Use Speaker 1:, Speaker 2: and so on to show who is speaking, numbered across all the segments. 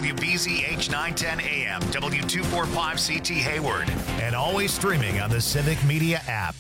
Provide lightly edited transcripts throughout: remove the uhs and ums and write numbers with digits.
Speaker 1: WBZ H910 AM, W245CT Hayward, and always streaming on the Civic Media app.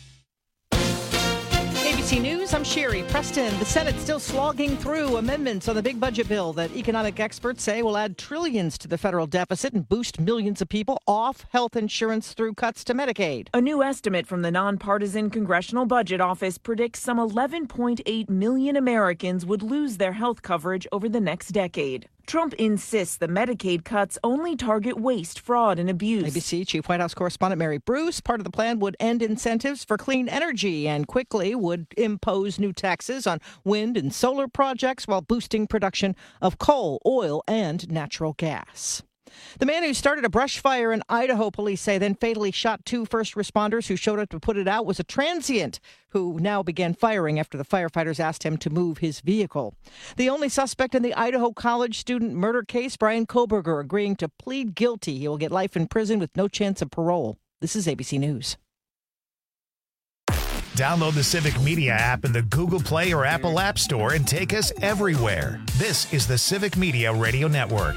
Speaker 2: ABC News, I'm Sherry Preston. The Senate's still slogging through amendments on the big budget bill that economic experts say will add trillions to the federal deficit and boost millions of people off health insurance through cuts to Medicaid.
Speaker 3: A new estimate from the nonpartisan Congressional Budget Office predicts some 11.8 million Americans would lose their health coverage over the next decade. Trump insists the Medicaid cuts only target waste, fraud, and abuse.
Speaker 2: ABC Chief White House correspondent Mary Bruce. Part of the plan would end incentives for clean energy and quickly would impose new taxes on wind and solar projects while boosting production of coal, oil, and natural gas. The man who started a brush fire in Idaho, police say, then fatally shot two first responders who showed up to put it out, was a transient who now began firing after the firefighters asked him to move his vehicle. The only suspect in the Idaho college student murder case, Brian Koberger, agreeing to plead guilty. He will get life in prison with no chance of parole. This is ABC News.
Speaker 1: Download the Civic Media app in the Google Play or Apple App Store and take us everywhere. This is the Civic Media Radio Network.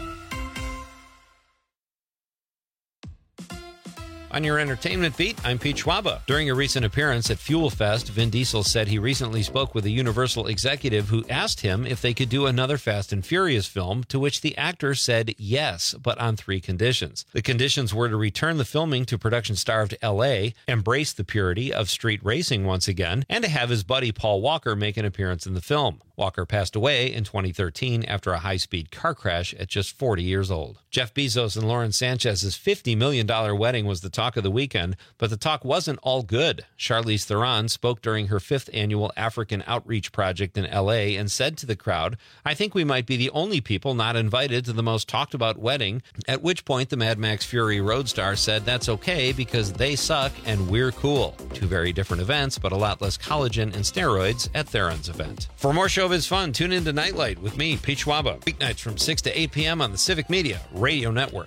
Speaker 4: On your entertainment beat, I'm Pete Schwaba. During a recent appearance at Fuel Fest, Vin Diesel said he recently spoke with a Universal executive who asked him if they could do another Fast and Furious film, to which the actor said yes, but on 3 conditions. The conditions were to return the filming to production-starved L.A., embrace the purity of street racing once again, and to have his buddy Paul Walker make an appearance in the film. Walker passed away in 2013 after a high-speed car crash at just 40 years old. Jeff Bezos and Lauren Sanchez's $50 million wedding was the talk of the weekend, but the talk wasn't all good. Charlize Theron spoke during her 5th annual African Outreach Project in L.A. and said to the crowd, "I think we might be the only people not invited to the most talked-about wedding," at which point the Mad Max Fury road star said that's okay because they suck and we're cool. 2 very different events, but a lot less collagen and steroids at Theron's event. For more showbiz fun, tune in to Nightlight with me, Pete Schwaba, weeknights from 6 to 8 p.m. on the Civic Media Radio Network.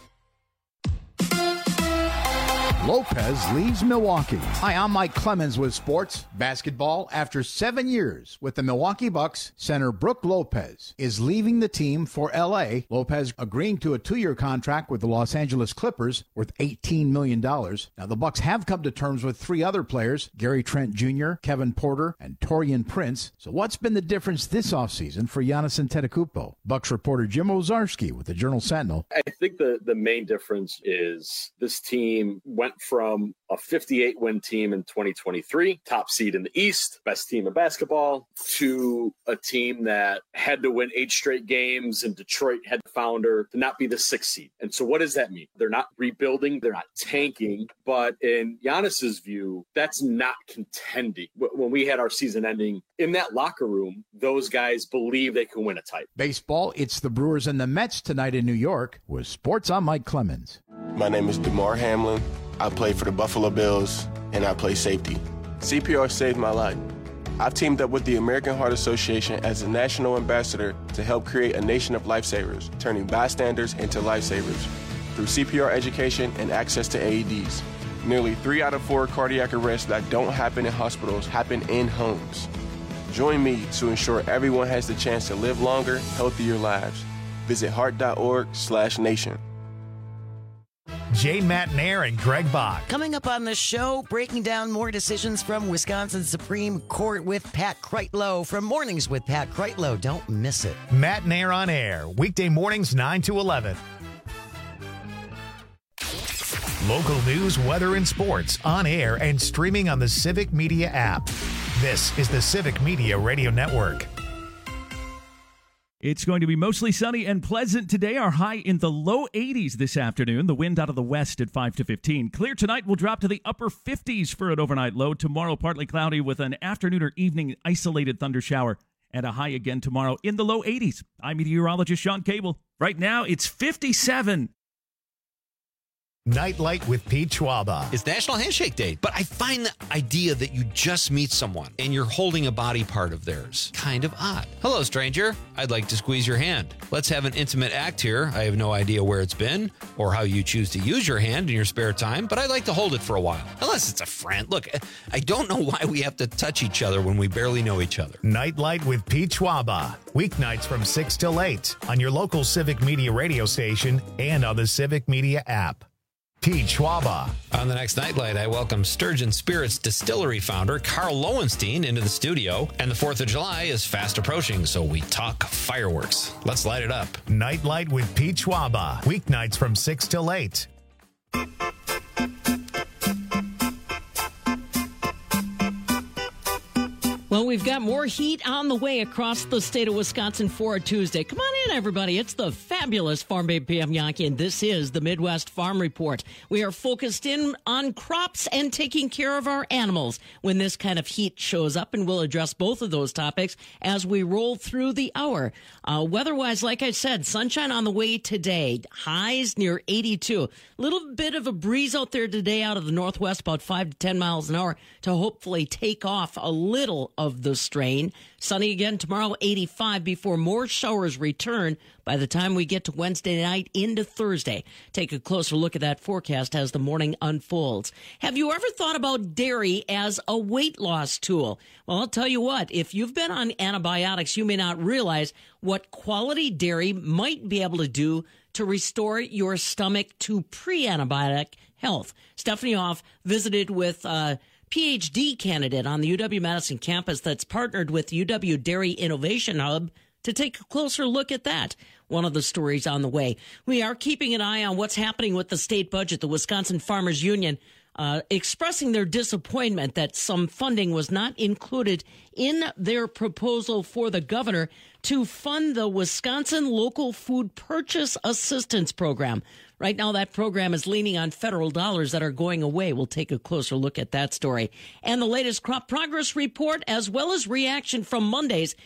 Speaker 5: Lopez leaves Milwaukee. Hi, I'm Mike Clemens with sports basketball. After 7 years with the Milwaukee Bucks, center Brooke Lopez is leaving the team for L.A. Lopez agreeing to a 2-year contract with the Los Angeles Clippers worth $18 million. Now, the Bucks have come to terms with 3 other players, Gary Trent Jr., Kevin Porter, and Taurean Prince. So what's been the difference this offseason for Giannis Antetokounmpo? Bucks reporter Jim Ozarski with the Journal-Sentinel.
Speaker 6: I think the main difference is this team went from a 58-win team in 2023, top seed in the East, best team in basketball, to a team that had to win 8 straight games, and Detroit had the founder to not be the 6th seed. And so what does that mean? They're not rebuilding, they're not tanking, but in Giannis's view, that's not contending. When we had our season ending, in that locker room, those guys believe they can win a title.
Speaker 5: Baseball, it's the Brewers and the Mets tonight in New York. With sports, I'm Mike Clemens.
Speaker 7: My name is DeMar Hamlin. I play for the Buffalo Bills, and I play safety. CPR saved my life. I've teamed up with the American Heart Association as a national ambassador to help create a nation of lifesavers, turning bystanders into lifesavers through CPR education and access to AEDs. Nearly 3 out of 4 cardiac arrests that don't happen in hospitals happen in homes. Join me to ensure everyone has the chance to live longer, healthier lives. Visit heart.org/nation.
Speaker 1: Jay Matnair and Greg Bach.
Speaker 8: Coming up on the show, breaking down more decisions from Wisconsin Supreme Court with Pat Kreitlow from Mornings with Pat Kreitlow. Don't miss it.
Speaker 1: Matnair on air, weekday mornings 9 to 11. Local news, weather, and sports on air and streaming on the Civic Media app. This is the Civic Media Radio Network.
Speaker 9: It's going to be mostly sunny and pleasant today. Our high in the low 80s this afternoon. The wind out of the west at 5 to 15. Clear tonight will drop to the upper 50s for an overnight low. Tomorrow, partly cloudy with an afternoon or evening isolated thunder shower. And a high again tomorrow in the low 80s. I'm meteorologist Sean Cable. Right now, it's 57.
Speaker 1: Nightlight with Pete Schwaba.
Speaker 4: It's National Handshake Day, but I find the idea that you just meet someone and you're holding a body part of theirs kind of odd. Hello, stranger. I'd like to squeeze your hand. Let's have an intimate act here. I have no idea where it's been or how you choose to use your hand in your spare time, but I'd like to hold it for a while. Unless it's a friend. Look, I don't know why we have to touch each other when we barely know each other.
Speaker 1: Nightlight with Pete Schwaba. Weeknights from 6 till 8 on your local Civic Media radio station and on the Civic Media app. Pete Schwaba.
Speaker 4: On the next Nightlight, I welcome Sturgeon Spirits Distillery founder Carl Lowenstein into the studio. And the 4th of July is fast approaching, so we talk fireworks. Let's light it up.
Speaker 1: Nightlight with Pete Schwaba. Weeknights from 6 till 8.
Speaker 2: Well, we've got more heat on the way across the state of Wisconsin for a Tuesday. Come on in, everybody. It's the fabulous Farm Babe PM Yankee, and this is the Midwest Farm Report. We are focused in on crops and taking care of our animals when this kind of heat shows up, and we'll address both of those topics as we roll through the hour. Weather-wise, like I said, sunshine on the way today. Highs near 82. A little bit of a breeze out there today out of the northwest, about 5 to 10 miles an hour, to hopefully take off a little of the strain. Sunny again tomorrow, 85, before more showers return by the time we get to Wednesday night into Thursday. Take a closer look at that forecast as the morning unfolds. Have you ever thought about dairy as a weight loss tool? Well, I'll tell you what, if you've been on antibiotics, you may not realize what quality dairy might be able to do to restore your stomach to pre-antibiotic health. Stephanie Hoff visited with PhD candidate on the UW-Madison campus that's partnered with UW Dairy Innovation Hub to take a closer look at that. One of the stories on the way. We are keeping an eye on what's happening with the state budget. The Wisconsin Farmers Union expressing their disappointment that some funding was not included in their proposal for the governor to fund the Wisconsin Local Food Purchase Assistance Program. Right now, that program is leaning on federal dollars that are going away. We'll take a closer look at that story. And the latest crop progress report, as well as reaction from Monday's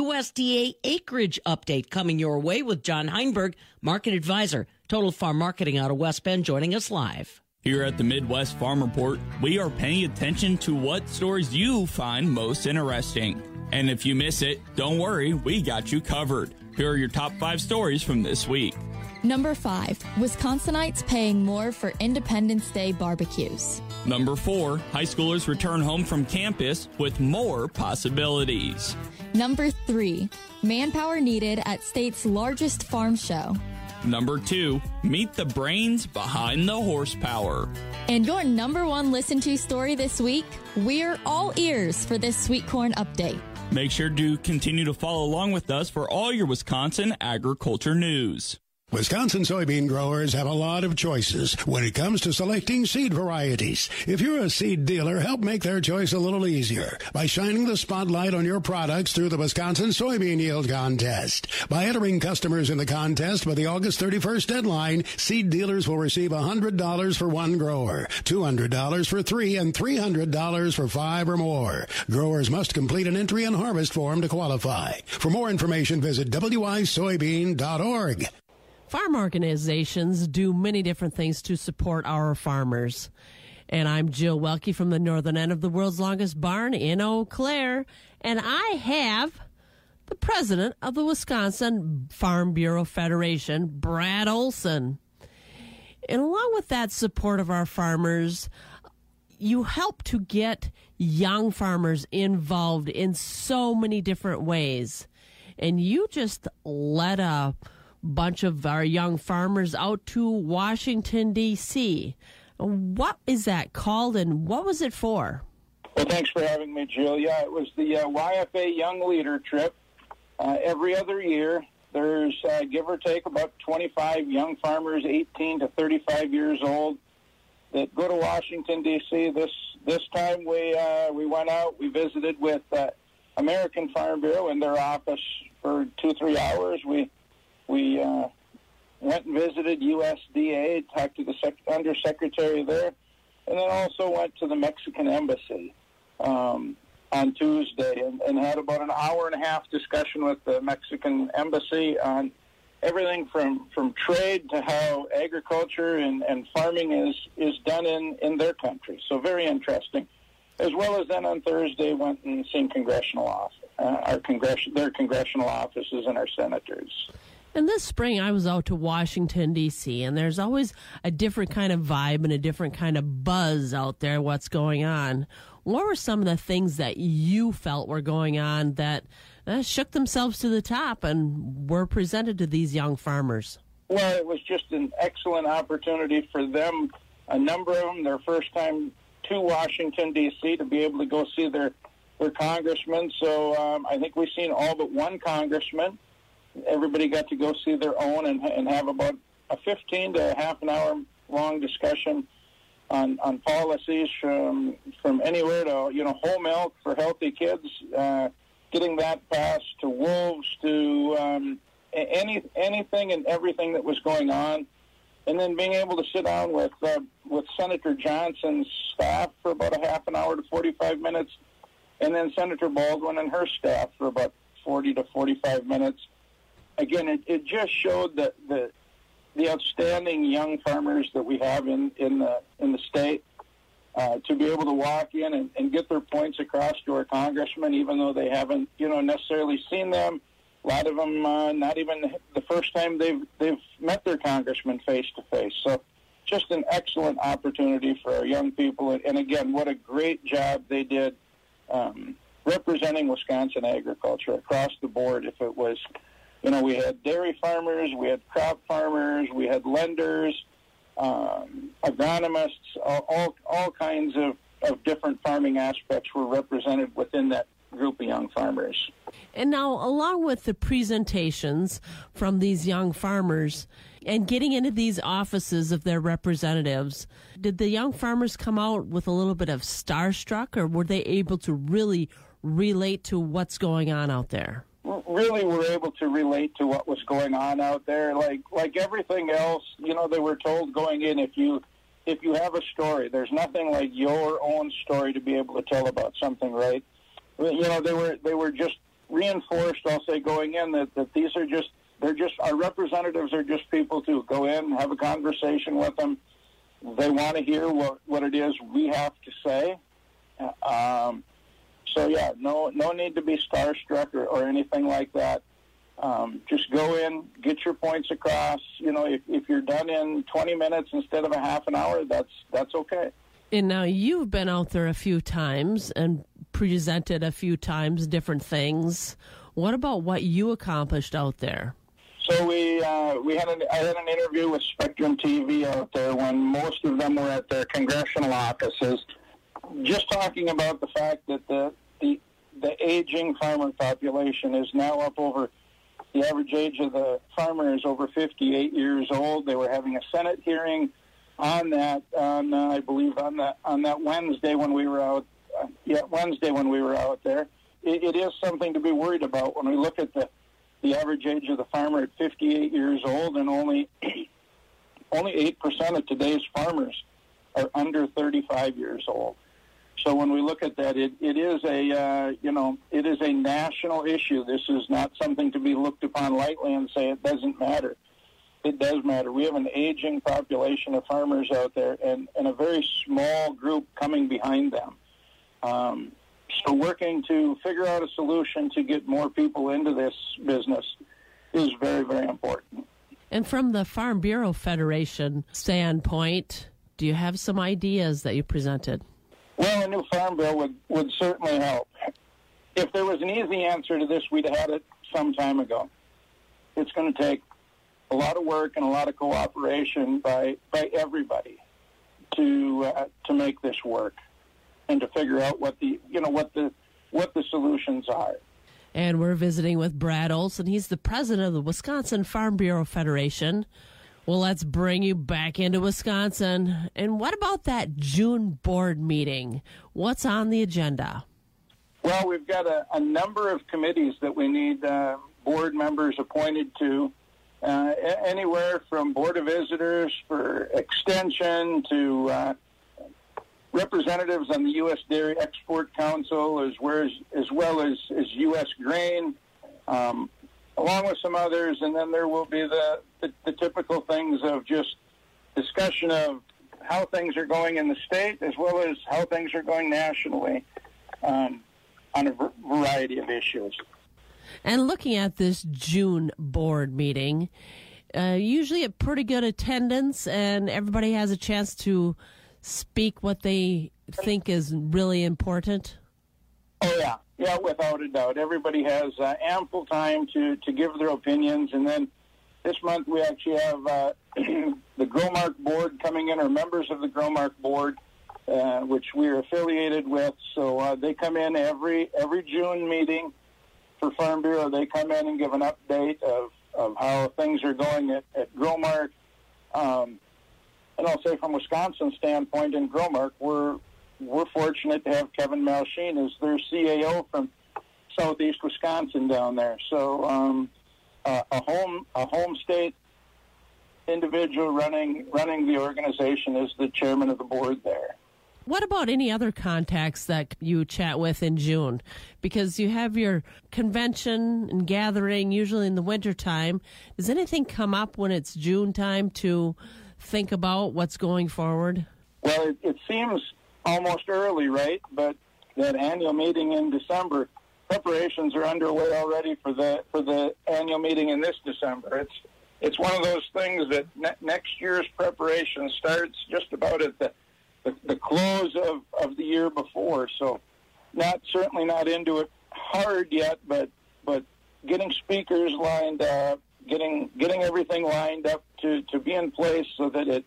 Speaker 2: USDA acreage update coming your way with John Heinberg, market advisor, Total Farm Marketing out of West Bend, joining us live.
Speaker 10: Here at the Midwest Farm Report, we are paying attention to what stories you find most interesting. And if you miss it, don't worry, we got you covered. Here are your top 5 stories from this week.
Speaker 11: Number 5, Wisconsinites paying more for Independence Day barbecues.
Speaker 10: Number 4, high schoolers return home from campus with more possibilities.
Speaker 11: Number 3, manpower needed at state's largest farm show.
Speaker 10: Number 2, meet the brains behind the horsepower.
Speaker 11: And your number 1 listened to story this week, we're all ears for this sweet corn update.
Speaker 10: Make sure to continue to follow along with us for all your Wisconsin agriculture news.
Speaker 12: Wisconsin soybean growers have a lot of choices when it comes to selecting seed varieties. If you're a seed dealer, help make their choice a little easier by shining the spotlight on your products through the Wisconsin Soybean Yield Contest. By entering customers in the contest by the August 31st deadline, seed dealers will receive $100 for 1 grower, $200 for 3, and $300 for 5 or more. Growers must complete an entry and harvest form to qualify. For more information, visit wisoybean.org.
Speaker 13: Farm organizations do many different things to support our farmers. And I'm Jill Welke from the northern end of the world's longest barn in Eau Claire. And I have the president of the Wisconsin Farm Bureau Federation, Brad Olson. And along with that support of our farmers, you help to get young farmers involved in so many different ways. And you just led a bunch of our young farmers out to Washington, D.C. What is that called, and what was it for?
Speaker 14: Well, thanks for having me, Jill. Yeah, it was the YFA Young Leader Trip. Every other year, there's, give or take, about 25 young farmers, 18 to 35 years old, that go to Washington, D.C. This time we went out, we visited with American Farm Bureau in their office for 2-3 hours. We went and visited USDA, talked to the undersecretary there, and then also went to the Mexican Embassy on Tuesday and had about an hour-and-a-half discussion with the Mexican Embassy on everything from trade to how agriculture and farming is done in their country. So very interesting. As well as then on Thursday went and seen congressional office, their congressional offices and our senators.
Speaker 13: And this spring, I was out to Washington, D.C., and there's always a different kind of vibe and a different kind of buzz out there, what's going on. What were some of the things that you felt were going on that shook themselves to the top and were presented to these young farmers?
Speaker 14: Well, it was just an excellent opportunity for them, a number of them, their first time to Washington, D.C., to be able to go see their congressman. So I think we've seen all but one congressman. Everybody got to go see their own and have about a 15 to half an hour long discussion on policies from anywhere to, whole milk for healthy kids, getting that passed, to wolves, to anything and everything that was going on. And then being able to sit down with Senator Johnson's staff for about a half an hour to 45 minutes, and then Senator Baldwin and her staff for about 40 to 45 minutes. Again, it just showed that the outstanding young farmers that we have in the state, to be able to walk in and get their points across to our congressmen, even though they haven't necessarily seen them. A lot of them not even the first time they've met their congressman face to face. So just an excellent opportunity for our young people. And again, what a great job they did representing Wisconsin agriculture across the board. If it was, we had dairy farmers, we had crop farmers, we had lenders, agronomists, all kinds of different farming aspects were represented within that group of young farmers.
Speaker 13: And now, along with the presentations from these young farmers and getting into these offices of their representatives, did the young farmers come out with a little bit of starstruck, or were they able to really relate to what's going on out there?
Speaker 14: Really were able to relate to what was going on out there. Like everything else, they were told going in, if you have a story, there's nothing like your own story to be able to tell about something, right? They were just reinforced, I'll say, going in that these are our representatives are just people to go in, have a conversation with them. They want to hear what it is we have to say. So yeah, no need to be starstruck or anything like that. Just go in, get your points across. If you're done in 20 minutes instead of a half an hour, that's okay.
Speaker 13: And now you've been out there a few times and presented a few times different things. What about what you accomplished out there?
Speaker 14: So I had an interview with Spectrum TV out there when most of them were at their congressional offices, just talking about the fact that the aging farmer population is now up over, the average age of the farmer is over 58 years old. They were having a Senate hearing on that, I believe on that Wednesday when we were out. Wednesday when we were out there. It is something to be worried about when we look at the average age of the farmer at 58 years old, and only 8% of today's farmers are under 35 years old. So when we look at that, it is a national issue. This is not something to be looked upon lightly and say it doesn't matter. It does matter. We have an aging population of farmers out there, and a very small group coming behind them. So working to figure out a solution to get more people into this business is very, very important.
Speaker 13: And from the Farm Bureau Federation standpoint, do you have some ideas that you presented?
Speaker 14: Well, a new farm bill would certainly help. If there was an easy answer to this, we'd have had it some time ago. It's going to take a lot of work and a lot of cooperation by everybody to make this work and to figure out what the solutions are.
Speaker 13: And we're visiting with Brad Olson. He's the president of the Wisconsin Farm Bureau Federation. Well, let's bring you back into Wisconsin. And what about that June board meeting? What's on the agenda?
Speaker 14: Well, we've got a number of committees that we need board members appointed to, anywhere from Board of Visitors for Extension to representatives on the U.S. Dairy Export Council, as well as U.S. Grain, along with some others, and then there will be the typical things of just discussion of how things are going in the state as well as how things are going nationally on a variety of issues.
Speaker 13: And looking at this June board meeting, usually a pretty good attendance, and everybody has a chance to speak what they think is really important.
Speaker 14: Oh, yeah. Yeah, without a doubt. Everybody has ample time to give their opinions. And then this month we actually have the Growmark board coming in, or members of the Growmark board, which we're affiliated with. So they come in every June meeting for Farm Bureau. They come in and give an update of how things are going at Growmark. And I'll say from Wisconsin standpoint in Growmark, we're fortunate to have Kevin Malsheen as their CAO from southeast Wisconsin down there. So a home state individual running the organization is the chairman of the board there.
Speaker 13: What about any other contacts that you chat with in June? Because you have your convention and gathering usually in the wintertime. Does anything come up when it's June time to think about what's going forward?
Speaker 14: Well, it seems almost early, right? But that annual meeting in December, preparations are underway already for the annual meeting in this December. It's one of those things that next year's preparation starts just about at the close of the year before. So certainly not into it hard yet, but getting speakers lined up, getting everything lined up to be in place so that it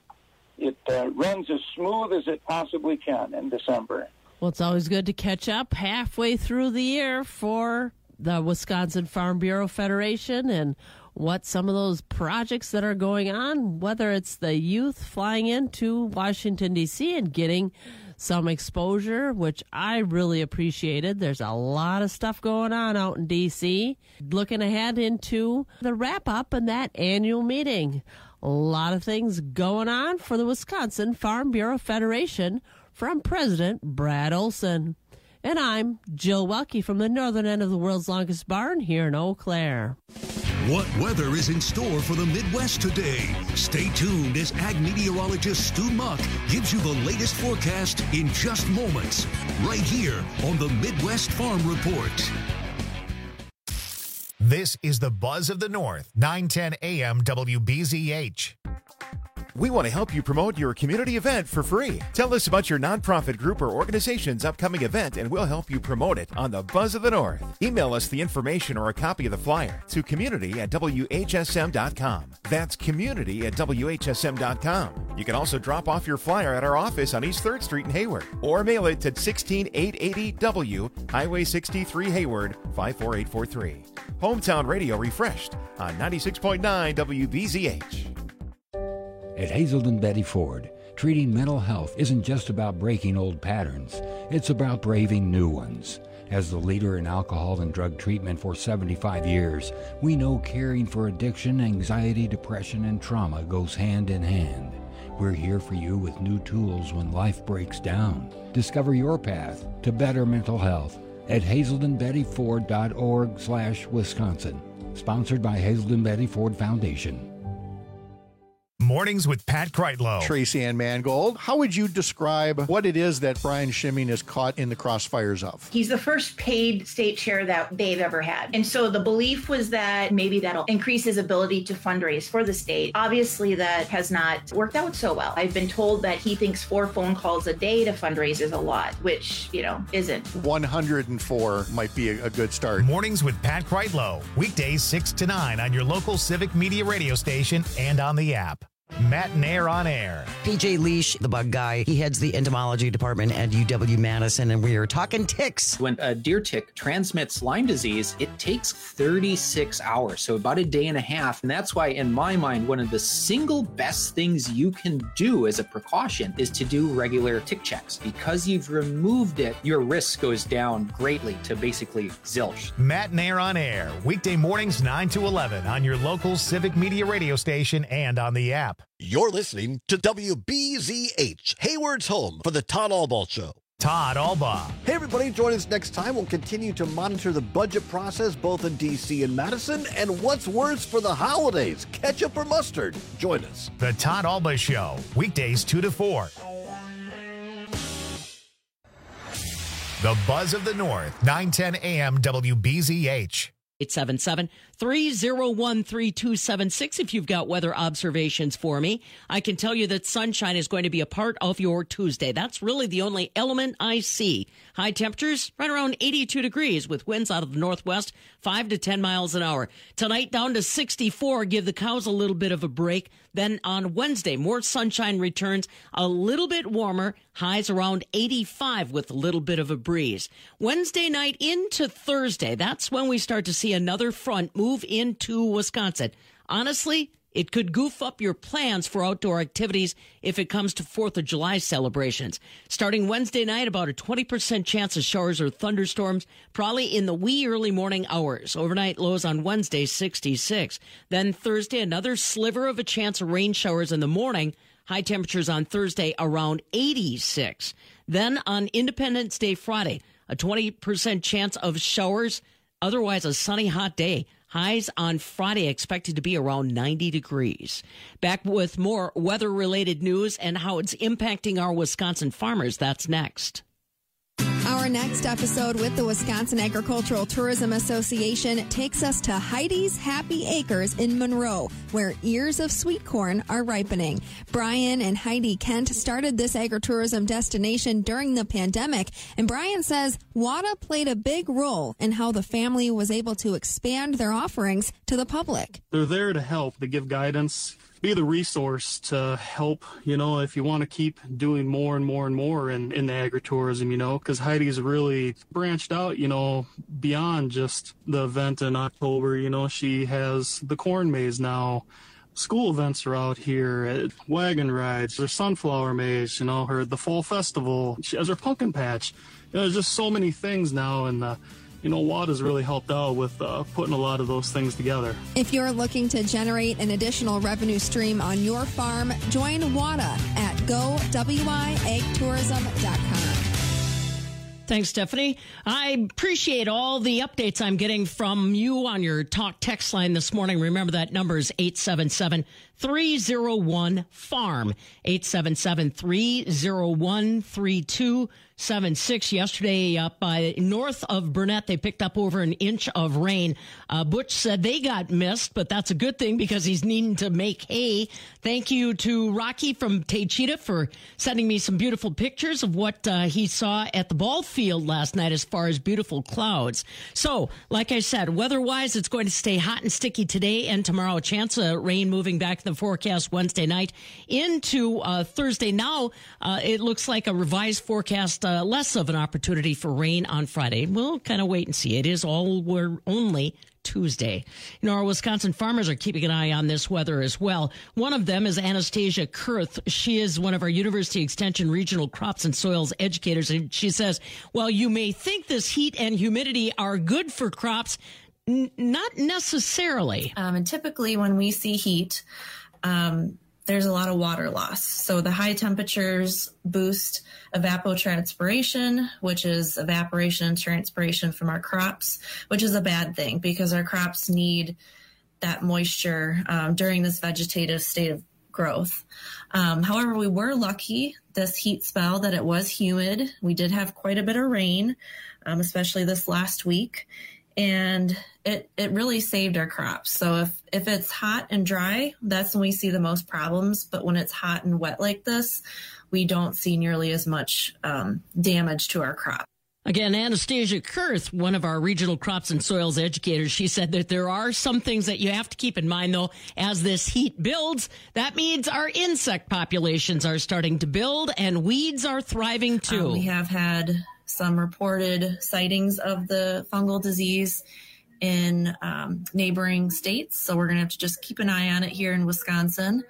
Speaker 14: runs as smooth as it possibly can in December.
Speaker 13: Well, it's always good to catch up halfway through the year for the Wisconsin Farm Bureau Federation and what some of those projects that are going on, whether it's the youth flying into Washington, D.C. and getting some exposure, which I really appreciated. There's a lot of stuff going on out in D.C. Looking ahead into the wrap-up and that annual meeting. A lot of things going on for the Wisconsin Farm Bureau Federation from President Brad Olson. And I'm Jill Welke from the northern end of the world's longest barn here in Eau Claire.
Speaker 15: What weather is in store for the Midwest today? Stay tuned as ag meteorologist Stu Muck gives you the latest forecast in just moments, right here on the Midwest Farm Report.
Speaker 1: This is the Buzz of the North, 910 AM WBZH.
Speaker 16: We want to help you promote your community event for free. Tell us about your nonprofit group or organization's upcoming event, and we'll help you promote it on the Buzz of the North. Email us the information or a copy of the flyer to community@WHSM.com. That's community@WHSM.com. You can also drop off your flyer at our office on East 3rd Street in Hayward, or mail it to 16880 W, Highway 63 Hayward, 54843. Hometown Radio refreshed on 96.9 WBZH.
Speaker 17: At Hazelden Betty Ford, treating mental health isn't just about breaking old patterns, it's about braving new ones. As the leader in alcohol and drug treatment for 75 years, we know caring for addiction, anxiety, depression, and trauma goes hand in hand. We're here for you with new tools when life breaks down. Discover your path to better mental health at hazeldenbettyford.org/Wisconsin. Sponsored by Hazelden Betty Ford Foundation.
Speaker 1: Mornings with Pat Kreitlow.
Speaker 18: Tracy Ann Mangold, how would you describe what it is that Brian Schimming is caught in the crossfires of?
Speaker 19: He's the first paid state chair that they've ever had. And so the belief was that maybe that'll increase his ability to fundraise for the state. Obviously, that has not worked out so well. I've been told that he thinks 4 phone calls a day to fundraise is a lot, which, isn't.
Speaker 18: 104 might be a good start.
Speaker 1: Mornings with Pat Kreitlow. Weekdays 6 to 9 on your local Civic Media radio station and on the app. Matt Nair on air.
Speaker 8: PJ Leash, the bug guy, he heads the entomology department at UW-Madison, and we are talking ticks.
Speaker 20: When a deer tick transmits Lyme disease, it takes 36 hours, so about a day and a half. And that's why, in my mind, one of the single best things you can do as a precaution is to do regular tick checks. Because you've removed it, your risk goes down greatly to basically zilch.
Speaker 1: Matt Nair on air, weekday mornings 9 to 11 on your local Civic Media radio station and on the app.
Speaker 21: You're listening to WBZH, Hayward's home for the Todd Albaugh Show.
Speaker 1: Todd Alba.
Speaker 21: Hey, everybody, join us next time. We'll continue to monitor the budget process both in D.C. and Madison. And what's worse for the holidays, ketchup or mustard? Join us.
Speaker 1: The Todd Alba Show, weekdays 2 to 4. The Buzz of the North, 9:10 a.m. WBZH.
Speaker 22: 877-301-3276 if you've got weather observations for me. I can tell you that sunshine is going to be a part of your Tuesday. That's really the only element I see. High temperatures right around 82 degrees with winds out of the northwest, 5 to 10 miles an hour. Tonight down to 64, give the cows a little bit of a break. Then on Wednesday, more sunshine returns, a little bit warmer, highs around 85 with a little bit of a breeze. Wednesday night into Thursday, that's when we start to see another front move into Wisconsin. Honestly, it could goof up your plans for outdoor activities if it comes to 4th of July celebrations. Starting Wednesday night, about a 20% chance of showers or thunderstorms, probably in the wee early morning hours. Overnight lows on Wednesday, 66. Then Thursday, another sliver of a chance of rain showers in the morning. High temperatures on Thursday around 86. Then on Independence Day Friday, a 20% chance of showers. Otherwise, a sunny, hot day. Highs on Friday expected to be around 90 degrees. Back with more weather-related news and how it's impacting our Wisconsin farmers. That's next.
Speaker 23: Our next episode with the Wisconsin Agricultural Tourism Association takes us to Heidi's Happy Acres in Monroe, where ears of sweet corn are ripening. Brian and Heidi Kent started this agritourism destination during the pandemic, and Brian says WADA played a big role in how the family was able to expand their offerings to the public.
Speaker 24: They're there to help, to give guidance, be the resource to help, if you want to keep doing more and more and more in the agritourism, because Heidi's really branched out, beyond just the event in October. She has the corn maze now. School events are out here, wagon rides, there's sunflower maze, the fall festival. She has her pumpkin patch. There's just so many things now, and WADA's really helped out with putting a lot of those things together.
Speaker 23: If you're looking to generate an additional revenue stream on your farm, join WADA at gowiagtourism.com.
Speaker 22: Thanks, Stephanie. I appreciate all the updates I'm getting from you on your talk text line this morning. Remember that number is 877-301-FARM, 877-301-3276. Yesterday up north of Burnett, they picked up over an inch of rain. Butch said they got missed, but that's a good thing because he's needing to make hay. Thank you to Rocky from Taycheetah for sending me some beautiful pictures of what he saw at the ball field last night as far as beautiful clouds. So, like I said, weather-wise, it's going to stay hot and sticky today and tomorrow. A chance of rain moving back to the forecast Wednesday night into Thursday. Now, it looks like a revised forecast, less of an opportunity for rain on Friday. We'll kind of wait and see. It is only Tuesday. Our Wisconsin farmers are keeping an eye on this weather as well. One of them is Anastasia Kurth. She is one of our University Extension regional crops and soils educators. And she says, well, you may think this heat and humidity are good for crops. Not necessarily.
Speaker 25: And typically when we see heat, there's a lot of water loss. So the high temperatures boost evapotranspiration, which is evaporation and transpiration from our crops, which is a bad thing because our crops need that moisture during this vegetative state of growth. However, we were lucky this heat spell that it was humid. We did have quite a bit of rain, especially this last week. And it really saved our crops. So if it's hot and dry, that's when we see the most problems. But when it's hot and wet like this, we don't see nearly as much damage to our crop.
Speaker 22: Again, Anastasia Kurth, one of our regional crops and soils educators, she said that there are some things that you have to keep in mind, though, as this heat builds. That means our insect populations are starting to build and weeds are thriving, too.
Speaker 25: We have had some reported sightings of the fungal disease in neighboring states. So we're going to have to just keep an eye on it here in Wisconsin.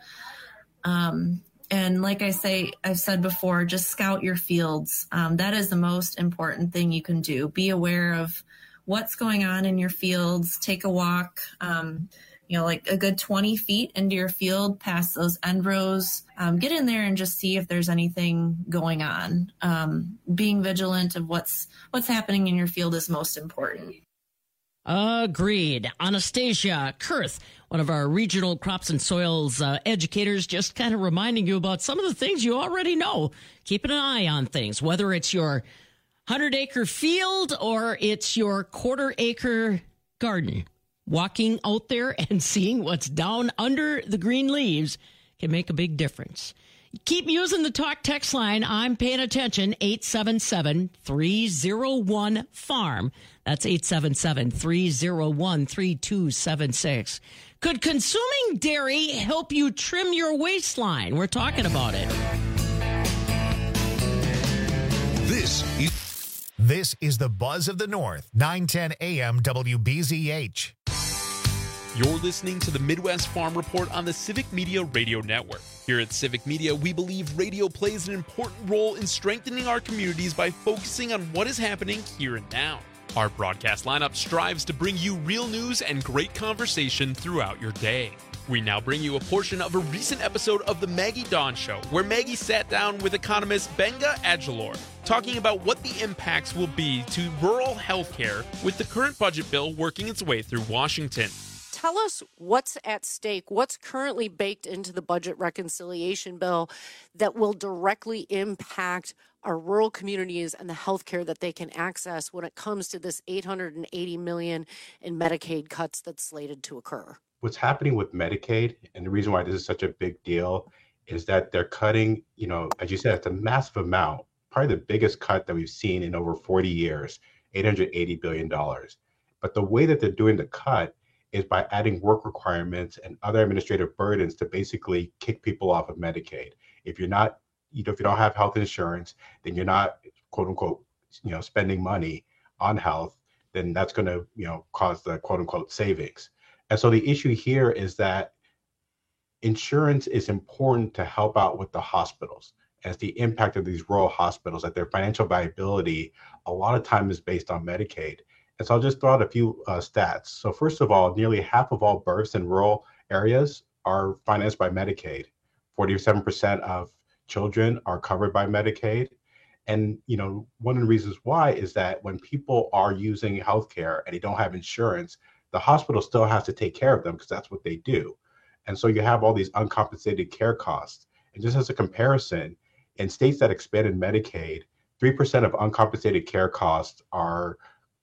Speaker 25: And like I've said before, just scout your fields. That is the most important thing you can do. Be aware of what's going on in your fields. Take a walk. like a good 20 feet into your field past those end rows. Get in there and just see if there's anything going on. Being vigilant of what's happening in your field is most important.
Speaker 22: Agreed. Anastasia Kurth, one of our regional crops and soils educators, just kind of reminding you about some of the things you already know. Keeping an eye on things, whether it's your 100-acre field or it's your quarter-acre garden. Walking out there and seeing what's down under the green leaves can make a big difference. Keep using the talk text line. I'm paying attention. 877-301-FARM. That's 877-301-3276. Could consuming dairy help you trim your waistline? We're talking about it.
Speaker 1: This is the Buzz of the North, 910 AM WBZH.
Speaker 3: You're listening to the Midwest Farm Report on the Civic Media Radio Network. Here at Civic Media, we believe radio plays an important role in strengthening our communities by focusing on what is happening here and now. Our broadcast lineup strives to bring you real news and great conversation throughout your day. We now bring you a portion of a recent episode of The Maggie Dawn Show, where Maggie sat down with economist Benga Adjalor, talking about what the impacts will be to rural health care with the current budget bill working its way through Washington.
Speaker 5: Tell us what's at stake, what's currently baked into the budget reconciliation bill that will directly impact our rural communities and the health care that they can access when it comes to this $880 million in Medicaid cuts that's slated to occur.
Speaker 6: What's happening with Medicaid, and the reason why this is such a big deal, is that they're cutting, as you said, it's a massive amount, probably the biggest cut that we've seen in over 40 years, $880 billion. But the way that they're doing the cut is by adding work requirements and other administrative burdens to basically kick people off of Medicaid. If you're not, if you don't have health insurance, then you're not, quote unquote, spending money on health, then that's going to, cause the quote unquote savings. And so the issue here is that insurance is important to help out with the hospitals, as the impact of these rural hospitals, that their financial viability a lot of time is based on Medicaid. And so I'll just throw out a few stats. So first of all, nearly half of all births in rural areas are financed by Medicaid. 47% of children are covered by Medicaid. And, one of the reasons why is that when people are using healthcare and they don't have insurance, the hospital still has to take care of them because that's what they do. And so you have all these uncompensated care costs. And just as a comparison, in states that expanded Medicaid, 3% of uncompensated care costs are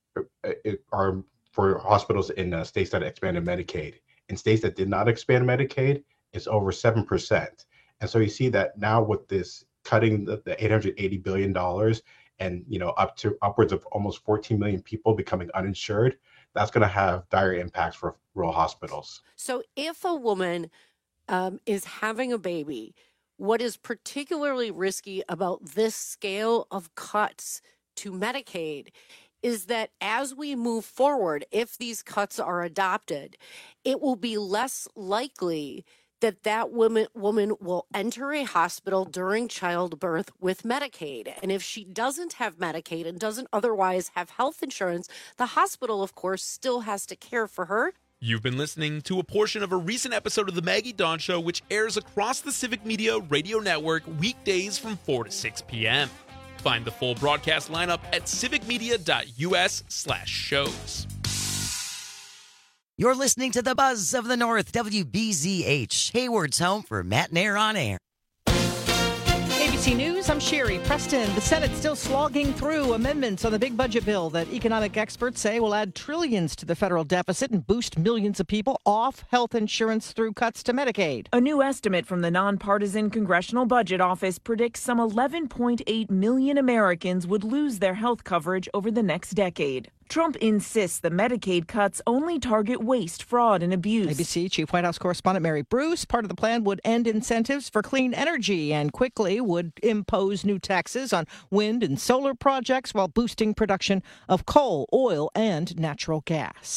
Speaker 6: for hospitals in states that expanded Medicaid. In states that did not expand Medicaid, it's over 7%. And so you see that now with this cutting the $880 billion and upwards of almost 14 million people becoming uninsured, that's going to have dire impacts for rural hospitals.
Speaker 5: So if a woman is having a baby, what is particularly risky about this scale of cuts to Medicaid is that as we move forward, if these cuts are adopted, it will be less likely that woman will enter a hospital during childbirth with Medicaid. And if she doesn't have Medicaid and doesn't otherwise have health insurance, the hospital, of course, still has to care for her.
Speaker 3: You've been listening to a portion of a recent episode of The Maggie Dawn Show, which airs across the Civic Media Radio Network weekdays from 4 to 6 p.m. Find the full broadcast lineup at civicmedia.us/shows.
Speaker 8: You're listening to the Buzz of the North, WBZH, Hayward's home for Matt Nair on Air.
Speaker 2: ABC News, I'm Sherry Preston. The Senate still slogging through amendments on the big budget bill that economic experts say will add trillions to the federal deficit and boost millions of people off health insurance through cuts to Medicaid.
Speaker 7: A new estimate from the nonpartisan Congressional Budget Office predicts some 11.8 million Americans would lose their health coverage over the next decade. Trump insists the Medicaid cuts only target waste, fraud, and abuse.
Speaker 2: ABC Chief White House correspondent Mary Bruce. Part of the plan would end incentives for clean energy and quickly would impose new taxes on wind and solar projects while boosting production of coal, oil, and natural gas.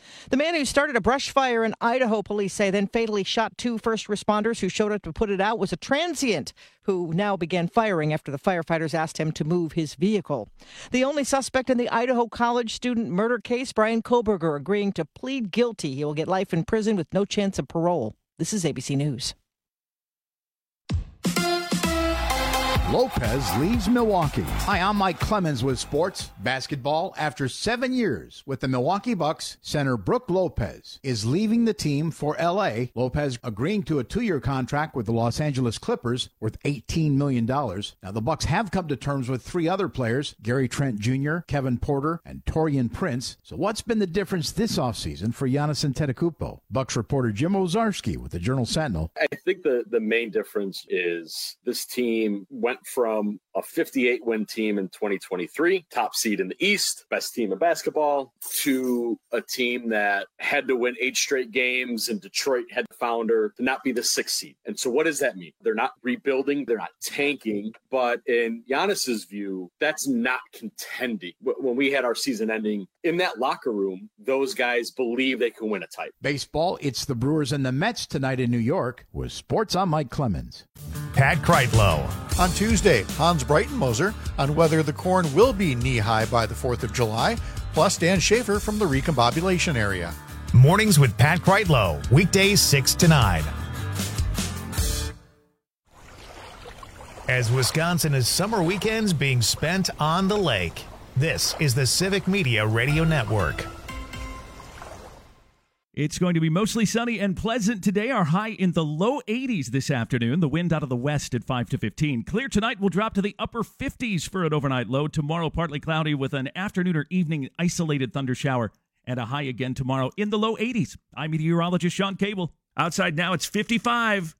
Speaker 2: The man who started a brush fire in Idaho, police say, then fatally shot 2 first responders who showed up to put it out, was a transient who now began firing after the firefighters asked him to move his vehicle. The only suspect in the Idaho college student murder case, Brian Koberger, agreeing to plead guilty. He will get life in prison with no chance of parole. This is ABC News.
Speaker 4: Lopez leaves Milwaukee. Hi, I'm Mike Clemens with sports basketball. After 7 years with the Milwaukee Bucks, center Brooke Lopez is leaving the team for L.A. Lopez agreeing to a 2-year contract with the Los Angeles Clippers worth $18 million. Now, the Bucks have come to terms with 3 other players, Gary Trent Jr., Kevin Porter, and Taurean Prince. So what's been the difference this offseason for Giannis Antetokounmpo? Bucks reporter Jim Ozarski with the Journal-Sentinel.
Speaker 9: I think the main difference is this team went from a 58-win team in 2023, top seed in the East, best team in basketball, to a team that had to win 8 straight games, and Detroit had found her to not be the 6th seed. And so what does that mean? They're not rebuilding, they're not tanking, but in Giannis's view, that's not contending. When we had our season ending, in that locker room, those guys believe they can win a title.
Speaker 4: Baseball, it's the Brewers and the Mets tonight in New York. With sports, I'm Mike Clemens.
Speaker 1: Pat Kreitlow.
Speaker 18: On Tuesday, Hans Breitenmoser on whether the corn will be knee-high by the 4th of July, plus Dan Schaefer from the recombobulation area.
Speaker 1: Mornings with Pat Kreitlow, weekdays 6 to 9. As Wisconsin has summer weekends being spent on the lake, this is the Civic Media Radio Network.
Speaker 10: It's going to be mostly sunny and pleasant today. Our high in the low 80s this afternoon. The wind out of the west at 5 to 15. Clear tonight will drop to the upper 50s for an overnight low. Tomorrow, partly cloudy with an afternoon or evening isolated thunder shower. And a high again tomorrow in the low 80s. I'm meteorologist Sean Cable. Outside now, it's 55.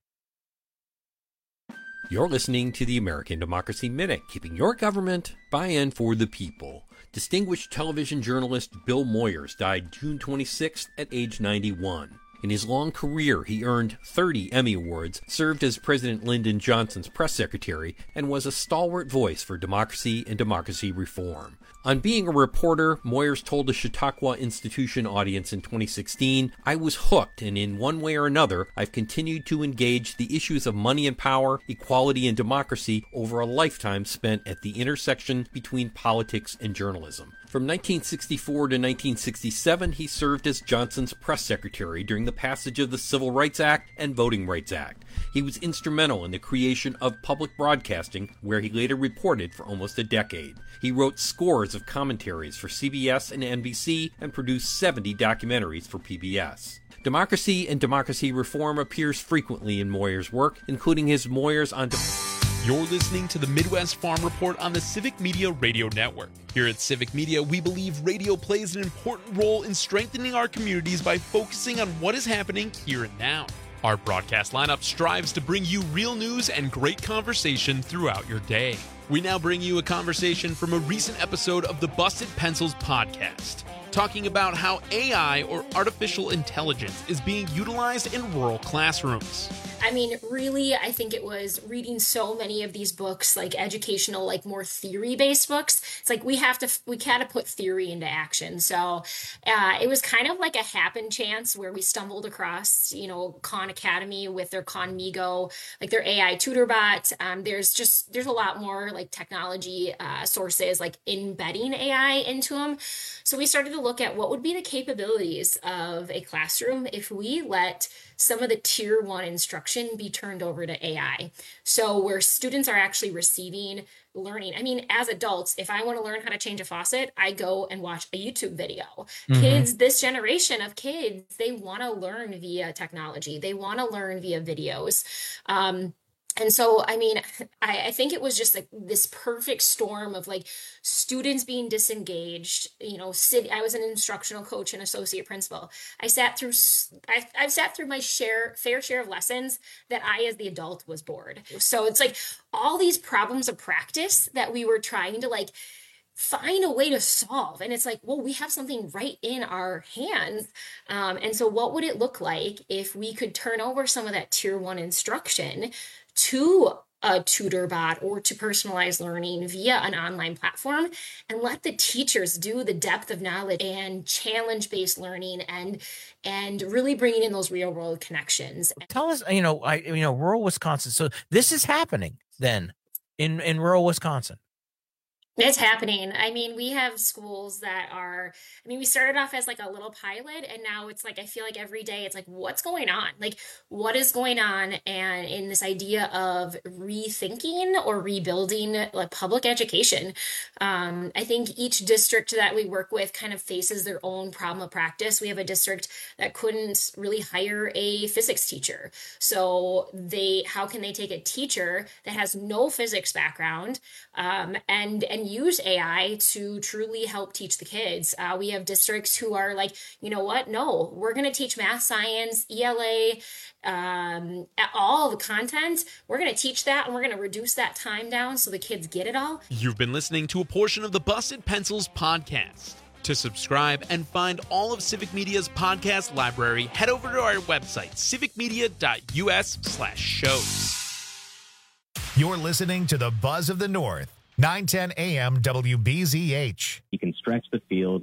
Speaker 11: You're listening to the American Democracy Minute, keeping your government by and for the people. Distinguished television journalist Bill Moyers died June 26th at age 91. In his long career, he earned 30 Emmy Awards, served as President Lyndon Johnson's press secretary, and was a stalwart voice for democracy and democracy reform. On being a reporter, Moyers told a Chautauqua Institution audience in 2016, "I was hooked, and in one way or another, I've continued to engage the issues of money and power, equality and democracy over a lifetime spent at the intersection between politics and journalism." From 1964 to 1967, he served as Johnson's press secretary during the passage of the Civil Rights Act and Voting Rights Act. He was instrumental in the creation of public broadcasting, where he later reported for almost a decade. He wrote scores of commentaries for CBS and NBC and produced 70 documentaries for PBS. Democracy and democracy reform appears frequently in Moyers' work, including his Moyers on...
Speaker 3: You're listening to the Midwest Farm Report on the Civic Media Radio Network. Here at Civic Media, we believe radio plays an important role in strengthening our communities by focusing on what is happening here and now. Our broadcast lineup strives to bring you real news and great conversation throughout your day. We now bring you a conversation from a recent episode of the Busted Pencils podcast, talking about how AI, or artificial intelligence, is being utilized in rural classrooms.
Speaker 12: I mean, really, I think it was reading so many of these books, like educational, like more theory-based books. It's like we gotta put theory into action. So it was kind of like a happen chance where we stumbled across, Khan Academy with their Khanmigo, like their AI tutor bot. There's a lot more like technology sources like embedding AI into them. So we started to look at what would be the capabilities of a classroom if we let some of the tier 1 instruction be turned over to AI. So where students are actually receiving learning. I mean, as adults, if I want to learn how to change a faucet, I go and watch a YouTube video. Mm-hmm. Kids, this generation of kids, they want to learn via technology. They want to learn via videos. And so, I mean, I think it was just like this perfect storm of like students being disengaged. I was an instructional coach and associate principal. I've sat through my fair share of lessons that I, as the adult, was bored. So it's like all these problems of practice that we were trying to like find a way to solve. And it's like, well, we have something right in our hands. And so what would it look like if we could turn over some of that tier 1 instruction to a tutor bot or to personalize learning via an online platform, and let the teachers do the depth of knowledge and challenge-based learning and really bringing in those real-world connections.
Speaker 13: Tell us, rural Wisconsin. So this is happening then in rural Wisconsin.
Speaker 12: It's happening. I mean, we have schools that are, we started off as like a little pilot, and now it's like, I feel like every day it's like, what's going on? Like, what is going on? And in this idea of rethinking or rebuilding like public education, I think each district that we work with kind of faces their own problem of practice. We have a district that couldn't really hire a physics teacher. So how can they take a teacher that has no physics background and use AI to truly help teach the kids? We have districts who are like, you know what? No, we're going to teach math, science, ELA, all the content. We're going to teach that, and we're going to reduce that time down so the kids get it all.
Speaker 3: You've been listening to a portion of the Busted Pencils podcast. To subscribe and find all of Civic Media's podcast library, head over to our website, civicmedia.us/shows.
Speaker 1: You're listening to the Buzz of the North. 910 AM WBZH.
Speaker 14: You can stretch the field.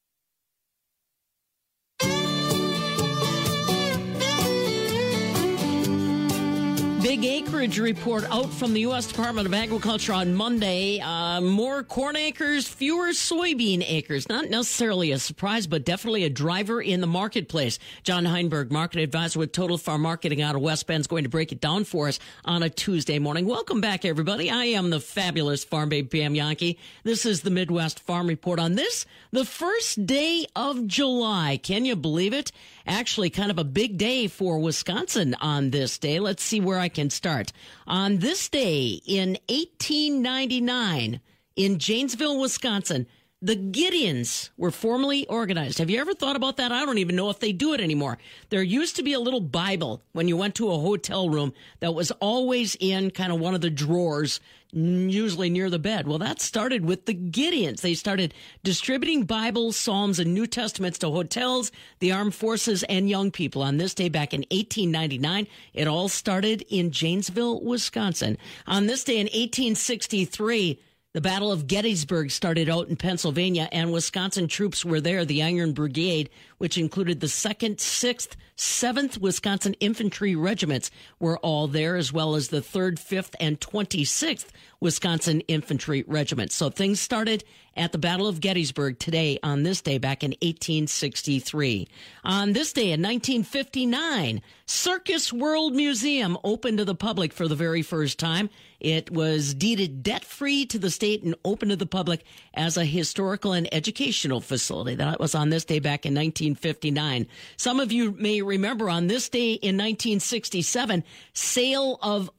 Speaker 22: Big acreage report out from the U.S. Department of Agriculture on Monday. More corn acres, fewer soybean acres. Not necessarily a surprise, but definitely a driver in the marketplace. John Heinberg, market advisor with Total Farm Marketing out of West Bend, is going to break it down for us on a Tuesday morning. Welcome back, everybody. I am the fabulous Farm Babe Pam Yankee. This is the Midwest Farm Report on this, the first day of July. Can you believe it? Actually, kind of a big day for Wisconsin on this day. Let's see where I can start. On this day in 1899, in Janesville, Wisconsin, the Gideons were formally organized. Have you ever thought about that? I don't even know if they do it anymore. There used to be a little Bible when you went to a hotel room that was always in kind of one of the drawers, usually near the bed. Well, that started with the Gideons. They started distributing Bibles, Psalms, and New Testaments to hotels, the armed forces, and young people. On this day back in 1899, it all started in Janesville, Wisconsin. On this day in 1863, the Battle of Gettysburg started out in Pennsylvania, and Wisconsin troops were there. The Iron Brigade, which included the 2nd, 6th, 7th Wisconsin Infantry Regiments, were all there, as well as the 3rd, 5th, and 26th Wisconsin Infantry Regiments. So things started at the Battle of Gettysburg today, on this day, back in 1863. On this day in 1959, Circus World Museum opened to the public for the very first time. It was deeded debt-free to the state and open to the public as a historical and educational facility. That was on this day back in 1959. Some of you may remember on this day in 1967, sale of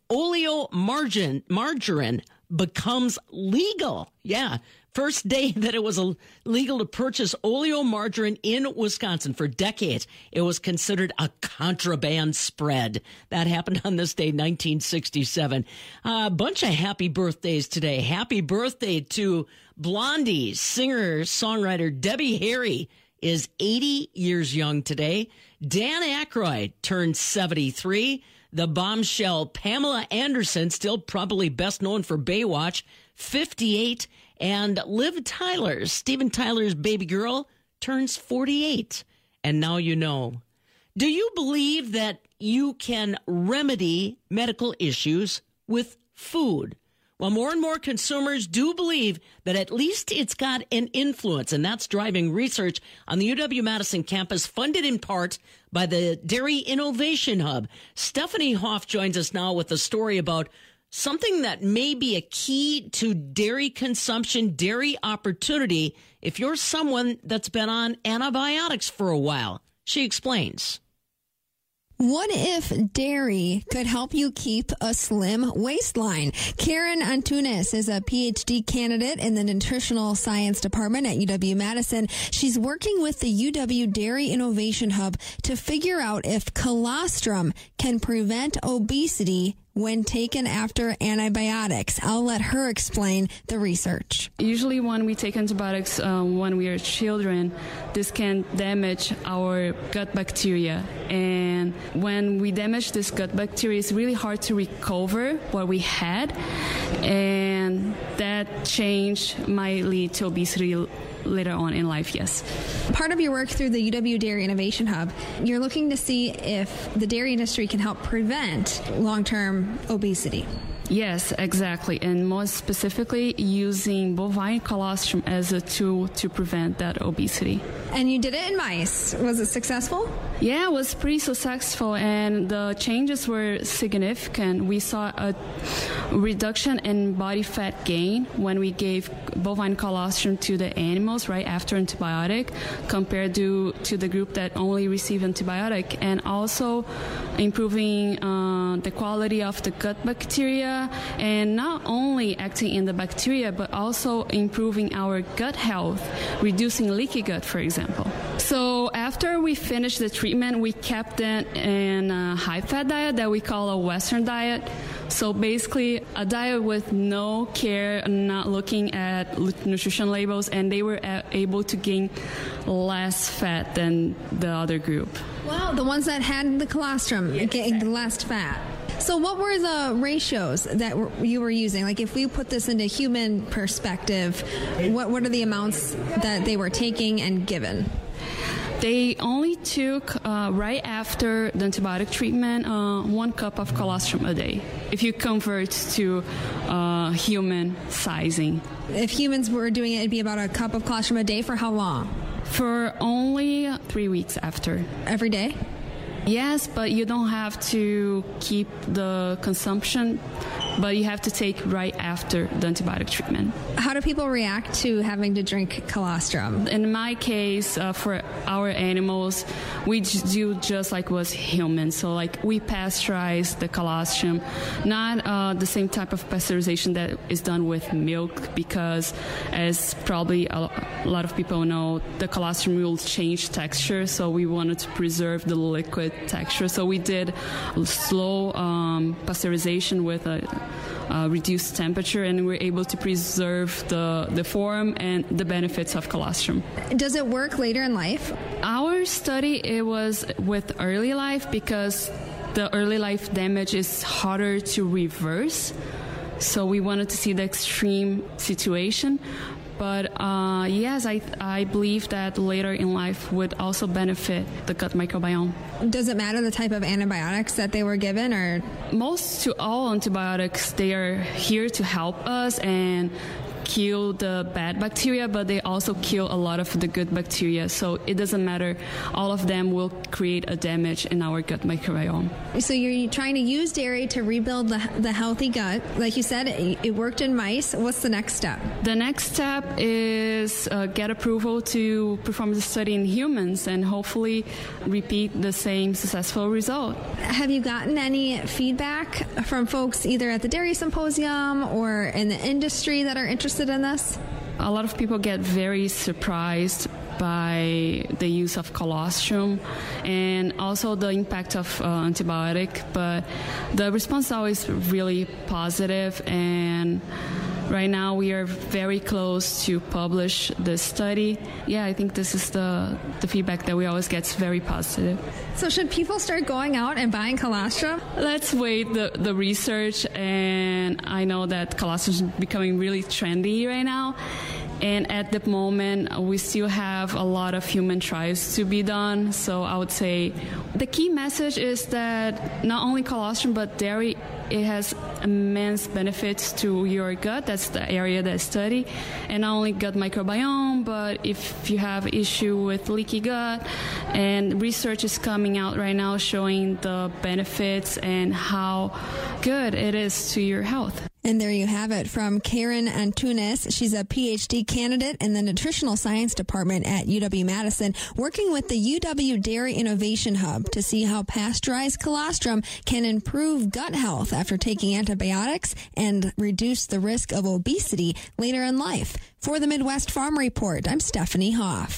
Speaker 22: oleomargarine becomes legal. Yeah. First day that it was legal to purchase oleomargarine in Wisconsin. For decades, it was considered a contraband spread. That happened on this day, 1967. A bunch of happy birthdays today. Happy birthday to Blondie singer-songwriter Debbie Harry is 80 years young today. Dan Aykroyd turned 73. The bombshell Pamela Anderson, still probably best known for Baywatch, 58. And Liv Tyler, Steven Tyler's baby girl, turns 48. And now you know. Do you believe that you can remedy medical issues with food? Well, more and more consumers do believe that at least it's got an influence, and that's driving research on the UW-Madison campus, funded in part by the Dairy Innovation Hub. Stephanie Hoff joins us now with a story about something that may be a key to dairy consumption, dairy opportunity, if you're someone that's been on antibiotics for a while. She explains.
Speaker 23: What if dairy could help you keep a slim waistline? Karen Antunes is a PhD candidate in the Nutritional Science Department at UW-Madison. She's working with the UW Dairy Innovation Hub to figure out if colostrum can prevent obesity when taken after antibiotics. I'll let her explain the research.
Speaker 14: Usually when we take antibiotics when we are children, this can damage our gut bacteria. And when we damage this gut bacteria, it's really hard to recover what we had. And that change might lead to obesity later on in life, yes.
Speaker 23: Part of your work through the UW Dairy Innovation Hub, you're looking to see if the dairy industry can help prevent long-term obesity.
Speaker 14: Yes, exactly. And more specifically, using bovine colostrum as a tool to prevent that obesity.
Speaker 23: And you did it in mice. Was it successful?
Speaker 14: Yeah, it was pretty successful, and the changes were significant. We saw a reduction in body fat gain when we gave bovine colostrum to the animals right after antibiotic compared to the group that only received antibiotic, and also improving the quality of the gut bacteria, and not only acting in the bacteria but also improving our gut health, reducing leaky gut, for example. So after we finished the treatment, we kept them in a high-fat diet that we call a Western diet. So basically a diet with no care, not looking at nutrition labels, and they were able to gain less fat than the other group.
Speaker 23: Wow, the ones that had the colostrum gained less fat. So what were the ratios that you were using? Like if we put this into human perspective, what are the amounts that they were taking and given?
Speaker 14: They only took, right after the antibiotic treatment, 1 cup of colostrum a day, if you convert to human sizing.
Speaker 23: If humans were doing it, it'd be about a cup of colostrum a day for how long?
Speaker 14: For only 3 weeks after.
Speaker 23: Every day?
Speaker 14: Yes, but you don't have to keep the consumption, but you have to take right after the antibiotic treatment.
Speaker 23: How do people react to having to drink colostrum?
Speaker 14: In my case, for our animals, we do just like was humans. So like we pasteurize the colostrum, not the same type of pasteurization that is done with milk, because as probably a lot of people know, the colostrum will change texture. So we wanted to preserve the liquid texture. So we did slow pasteurization with a reduced temperature, and we're able to preserve the form and the benefits of colostrum.
Speaker 23: Does it work later in life?
Speaker 14: Our study, it was with early life, because the early life damage is harder to reverse. So we wanted to see the extreme situation. But yes, I believe that later in life would also benefit the gut microbiome.
Speaker 23: Does it matter the type of antibiotics that they were given, or?
Speaker 14: Most to all antibiotics, they are here to help us and kill the bad bacteria, but they also kill a lot of the good bacteria. So it doesn't matter. All of them will create a damage in our gut microbiome.
Speaker 23: So you're trying to use dairy to rebuild the healthy gut. Like you said, it worked in mice. What's the next step?
Speaker 14: The next step is get approval to perform the study in humans and hopefully repeat the same successful result.
Speaker 23: Have you gotten any feedback from folks either at the Dairy Symposium or in the industry that are interested in this?
Speaker 14: A lot of people get very surprised by the use of colostrum and also the impact of antibiotic, but the response is always really positive, and right now we are very close to publish this study. Yeah, I think this is the feedback that we always get is very positive.
Speaker 23: So should people start going out and buying colostrum?
Speaker 14: Let's wait the research, and I know that colostrum is becoming really trendy right now. And at the moment, we still have a lot of human trials to be done. So I would say the key message is that not only colostrum, but dairy, it has immense benefits to your gut. That's the area that I study. And not only gut microbiome, but if you have issue with leaky gut, and research is coming out right now showing the benefits and how good it is to your health.
Speaker 23: And there you have it from Karen Antunes. She's a PhD candidate in the Nutritional Science Department at UW-Madison, working with the UW Dairy Innovation Hub to see how pasteurized colostrum can improve gut health after taking antibiotics and reduce the risk of obesity later in life. For the Midwest Farm Report, I'm Stephanie Hoff.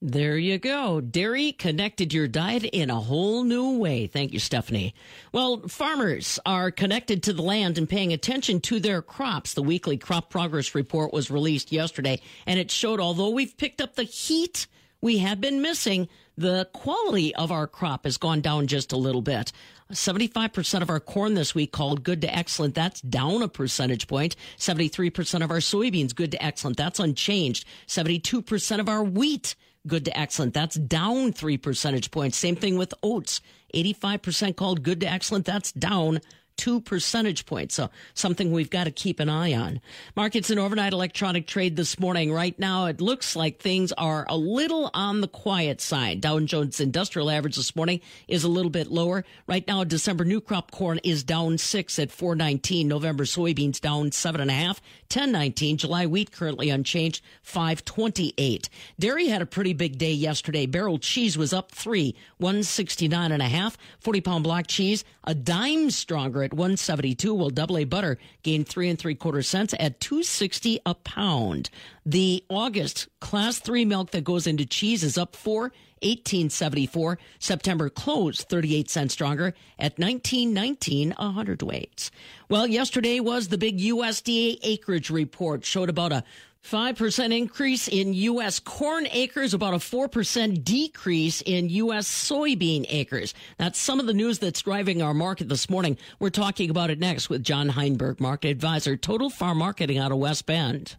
Speaker 22: There you go. Dairy connected your diet in a whole new way. Thank you, Stephanie. Well, farmers are connected to the land and paying attention to their crops. The weekly crop progress report was released yesterday, and it showed although we've picked up the heat we have been missing, the quality of our crop has gone down just a little bit. 75% of our corn this week called good to excellent. That's down a percentage point. 73% of our soybeans good to excellent. That's unchanged. 72% of our wheat good to excellent. That's down 3 percentage points. Same thing with oats. 85% called good to excellent. That's down 2 percentage points. So something we've got to keep an eye on. Markets and overnight electronic trade this morning. Right now, it looks like things are a little on the quiet side. Dow Jones Industrial Average this morning is a little bit lower. Right now, December new crop corn is down 6 at 419. November soybeans down 7.5, 1019. July wheat currently unchanged, 528. Dairy had a pretty big day yesterday. Barrel cheese was up 3, 169.5. 40-pound block cheese a dime stronger at 172, while double A butter gained 3 3/4 cents at $2.60 a pound. The August class 3 milk that goes into cheese is up 4, $18.74. September closed 38 cents stronger at $19.19 a hundredweight. Well, yesterday was the big USDA acreage report. Showed about a 5% increase in U.S. corn acres, about a 4% decrease in U.S. soybean acres. That's some of the news that's driving our market this morning. We're talking about it next with John Heinberg, market advisor, Total Farm Marketing out of West Bend.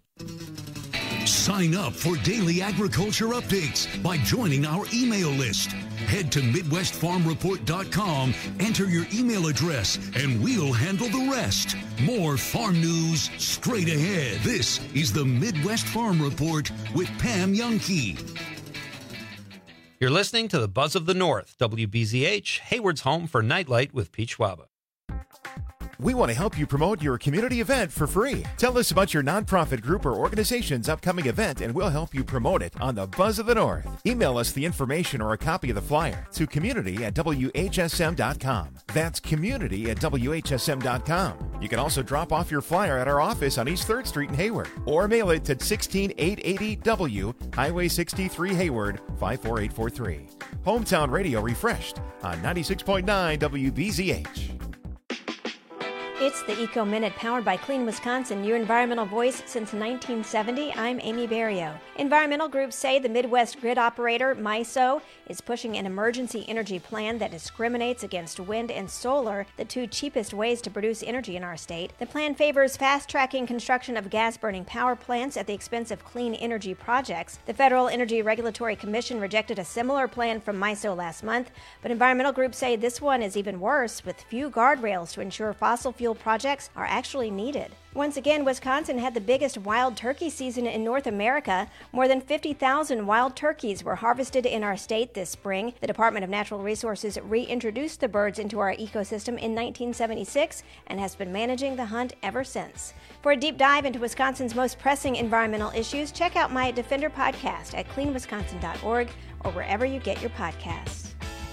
Speaker 15: Sign up for daily agriculture updates by joining our email list. Head to MidwestFarmReport.com, enter your email address, and we'll handle the rest. More farm news straight ahead. This is the Midwest Farm Report with Pam Youngkey.
Speaker 16: You're listening to the Buzz of the North, WBZH, Hayward's home for Nightlight with Pete Schwaba.
Speaker 17: We want to help you promote your community event for free. Tell us about your nonprofit group or organization's upcoming event, and we'll help you promote it on the Buzz of the North. Email us the information or a copy of the flyer to community@WHSM.com. That's community@WHSM.com. You can also drop off your flyer at our office on East 3rd Street in Hayward, or mail it to 16880 W, Highway 63 Hayward, 54843. Hometown Radio refreshed on 96.9 WBZH.
Speaker 19: It's the Eco Minute powered by Clean Wisconsin, your environmental voice since 1970. I'm Amy Barrio. Environmental groups say the Midwest grid operator, MISO, is pushing an emergency energy plan that discriminates against wind and solar, the two cheapest ways to produce energy in our state. The plan favors fast-tracking construction of gas-burning power plants at the expense of clean energy projects. The Federal Energy Regulatory Commission rejected a similar plan from MISO last month, but environmental groups say this one is even worse, with few guardrails to ensure fossil fuel projects are actually needed. Once again, Wisconsin had the biggest wild turkey season in North America. More than 50,000 wild turkeys were harvested in our state this spring. The Department of Natural Resources reintroduced the birds into our ecosystem in 1976 and has been managing the hunt ever since. For a deep dive into Wisconsin's most pressing environmental issues, check out my Defender podcast at cleanwisconsin.org or wherever you get your podcasts.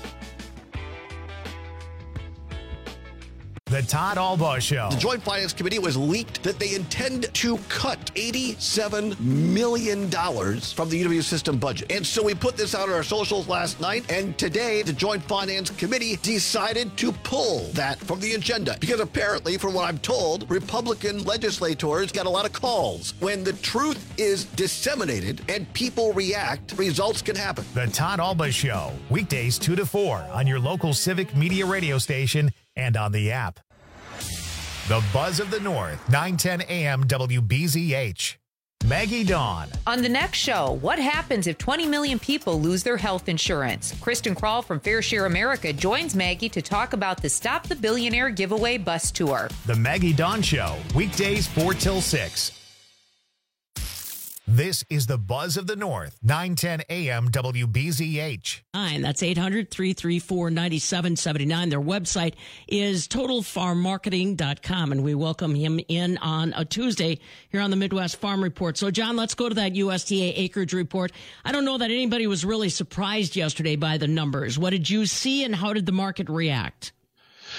Speaker 1: The Todd Albaugh Show.
Speaker 21: The Joint Finance Committee was leaked that they intend to cut $87 million from the UW system budget. And so we put this out on our socials last night, and today the Joint Finance Committee decided to pull that from the agenda. Because apparently, from what I'm told, Republican legislators got a lot of calls. When the truth is disseminated and people react, results can happen.
Speaker 1: The Todd Albaugh Show, weekdays 2 to 4 on your local Civic Media radio station and on the app. The Buzz of the North, 910 AM WBZH. Maggie Dawn.
Speaker 20: On the next show, what happens if 20 million people lose their health insurance? Kristen Krall from Fair Share America joins Maggie to talk about the Stop the Billionaire giveaway bus tour.
Speaker 1: The Maggie Dawn Show, weekdays 4 till 6. This is the Buzz of the North, 910 AM WBZH.
Speaker 22: And that's 800-334-9779. Their website is totalfarmmarketing.com, and we welcome him in on a Tuesday here on the Midwest Farm Report. So, John, let's go to that USDA acreage report. I don't know that anybody was really surprised yesterday by the numbers. What did you see, and how did the market react?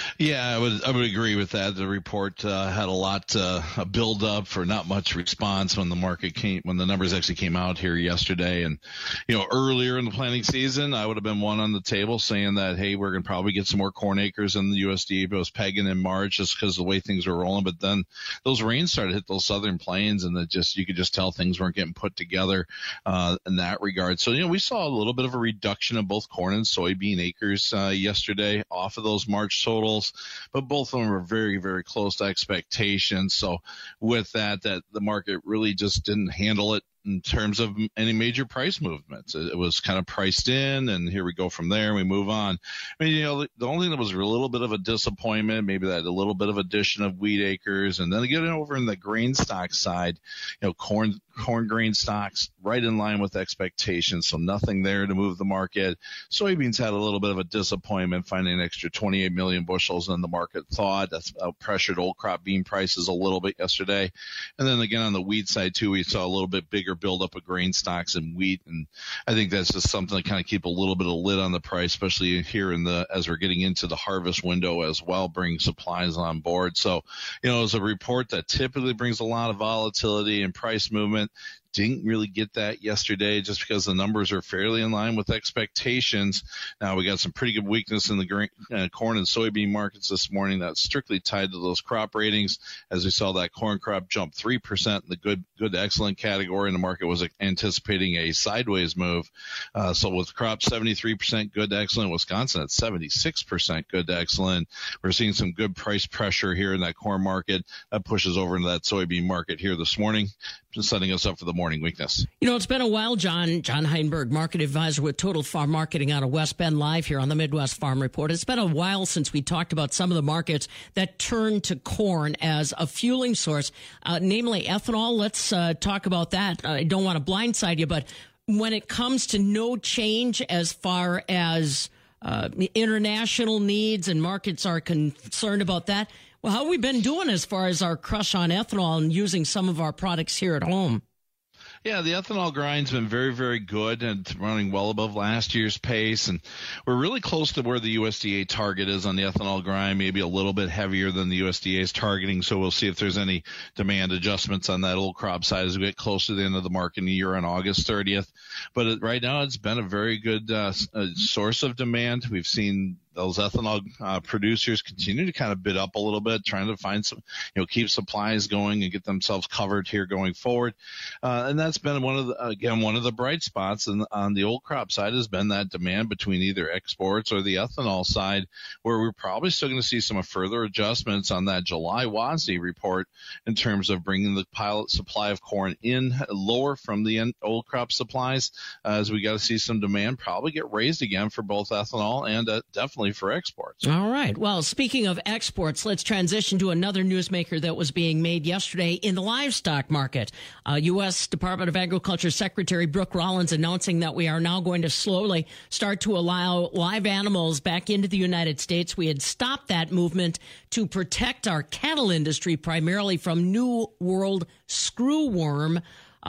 Speaker 5: Yeah, I would agree with that. The report had a lot a build up for not much response when the numbers actually came out here yesterday. And earlier in the planting season, I would have been one on the table saying that, hey, we're going to probably get some more corn acres in the USDA. But it was pegging in March just because of the way things were rolling. But then those rains started to hit those southern plains, and you could just tell things weren't getting put together in that regard. So we saw a little bit of a reduction of both corn and soybean acres yesterday off of those March totals, but both of them were very, very close to expectations. So with that the market really just didn't handle it in terms of any major price movements. It was kind of priced in, and here we go from there and we move on. I mean, the only thing that was a little bit of a disappointment, maybe that a little bit of addition of wheat acres, and then getting over in the grain stock side, corn grain stocks right in line with expectations, so nothing there to move the market. Soybeans had a little bit of a disappointment, finding an extra 28 million bushels than the market thought. That's pressured old crop bean prices a little bit yesterday. And then again on the wheat side too, we saw a little bit bigger build up of grain stocks and wheat, and I think that's just something to kind of keep a little bit of lid on the price, especially here as we're getting into the harvest window as well, bringing supplies on board. So it's a report that typically brings a lot of volatility and price movement. Didn't really get that yesterday just because the numbers are fairly in line with expectations. Now we got some pretty good weakness in the corn and soybean markets this morning. That's strictly tied to those crop ratings, as we saw that corn crop jump 3% in the good to excellent category, and the market was anticipating a sideways move. So with crop 73% good to excellent, Wisconsin at 76% good to excellent, we're seeing some good price pressure here in that corn market. That pushes over into that soybean market here this morning, just setting us up for the morning weakness.
Speaker 22: It's been a while, John. John Heinberg, market advisor with Total Farm Marketing out of West Bend, live here on the Midwest Farm Report. It's been a while since we talked about some of the markets that turn to corn as a fueling source, namely ethanol. Let's talk about that. I don't want to blindside you, but when it comes to no change as far as international needs and markets are concerned about that, well, how have we been doing as far as our crush on ethanol and using some of our products here at home?
Speaker 5: Yeah, the ethanol grind's been very, very good and running well above last year's pace. And we're really close to where the USDA target is on the ethanol grind, maybe a little bit heavier than the USDA is targeting. So we'll see if there's any demand adjustments on that old crop side as we get close to the end of the marketing year on August 30th. But right now it's been a very good source of demand. We've seen those ethanol producers continue to kind of bid up a little bit, trying to find some, keep supplies going and get themselves covered here going forward. And that's been one of the bright spots on the old crop side has been that demand between either exports or the ethanol side, where we're probably still going to see some further adjustments on that July WASDE report in terms of bringing the pilot supply of corn in lower from the old crop supplies, as we got to see some demand probably get raised again for both ethanol and definitely for exports.
Speaker 22: All right. Well, speaking of exports, let's transition to another newsmaker that was being made yesterday in the livestock market. U.S. Department of Agriculture Secretary Brooke Rollins announcing that we are now going to slowly start to allow live animals back into the United States. We had stopped that movement to protect our cattle industry, primarily from New World screwworm.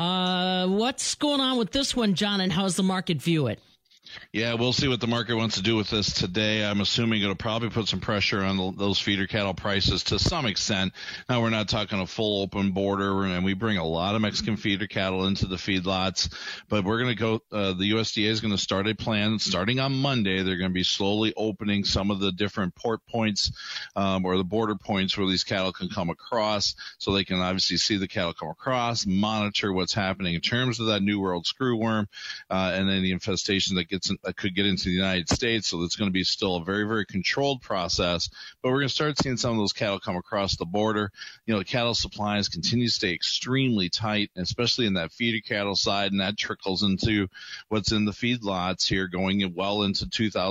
Speaker 22: What's going on with this one, John, and how's the market view it?
Speaker 5: Yeah, we'll see what the market wants to do with this today. I'm assuming it'll probably put some pressure on those feeder cattle prices to some extent. Now, we're not talking a full open border, and we bring a lot of Mexican feeder cattle into the feedlots. But we're going to go the USDA is going to start a plan starting on Monday. They're going to be slowly opening some of the different port points or the border points where these cattle can come across, so they can obviously see the cattle come across, monitor what's happening in terms of that New World screwworm and any infestation that could get into the United States. So it's going to be still a very, very controlled process, but we're going to start seeing some of those cattle come across the border. The cattle supplies continue to stay extremely tight, especially in that feeder cattle side, and that trickles into what's in the feedlots here going well into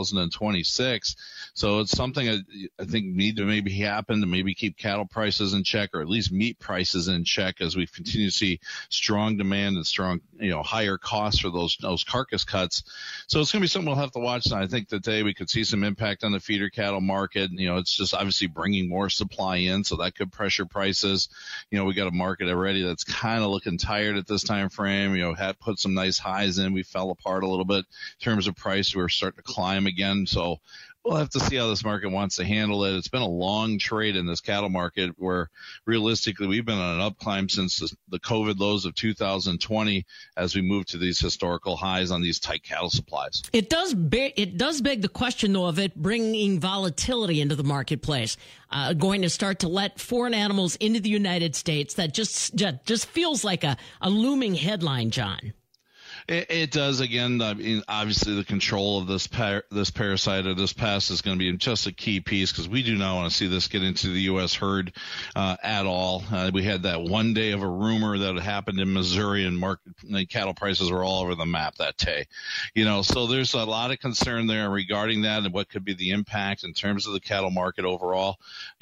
Speaker 5: 2026. So it's something I think need to maybe happen to maybe keep cattle prices in check, or at least meat prices in check, as we continue to see strong demand and strong, higher costs for those carcass cuts. So it's going to be something we'll have to watch. And I think today we could see some impact on the feeder cattle market. It's just obviously bringing more supply in, so that could pressure prices. We got a market already that's kind of looking tired at this time frame. Had put some nice highs in. We fell apart a little bit in terms of price. We're starting to climb again. So we'll have to see how this market wants to handle it. It's been a long trade in this cattle market where realistically we've been on an up climb since the COVID lows of 2020 as we move to these historical highs on these tight cattle supplies.
Speaker 22: It does beg the question, though, of it bringing volatility into the marketplace. Going to start to let foreign animals into the United States. That just feels like a looming headline, John.
Speaker 5: It does. Again, I mean, obviously the control of this parasite or this pest is going to be just a key piece because we do not want to see this get into the U.S. herd at all. We had that one day of a rumor that had happened in Missouri, and cattle prices were all over the map that day. So there's a lot of concern there regarding that and what could be the impact in terms of the cattle market overall.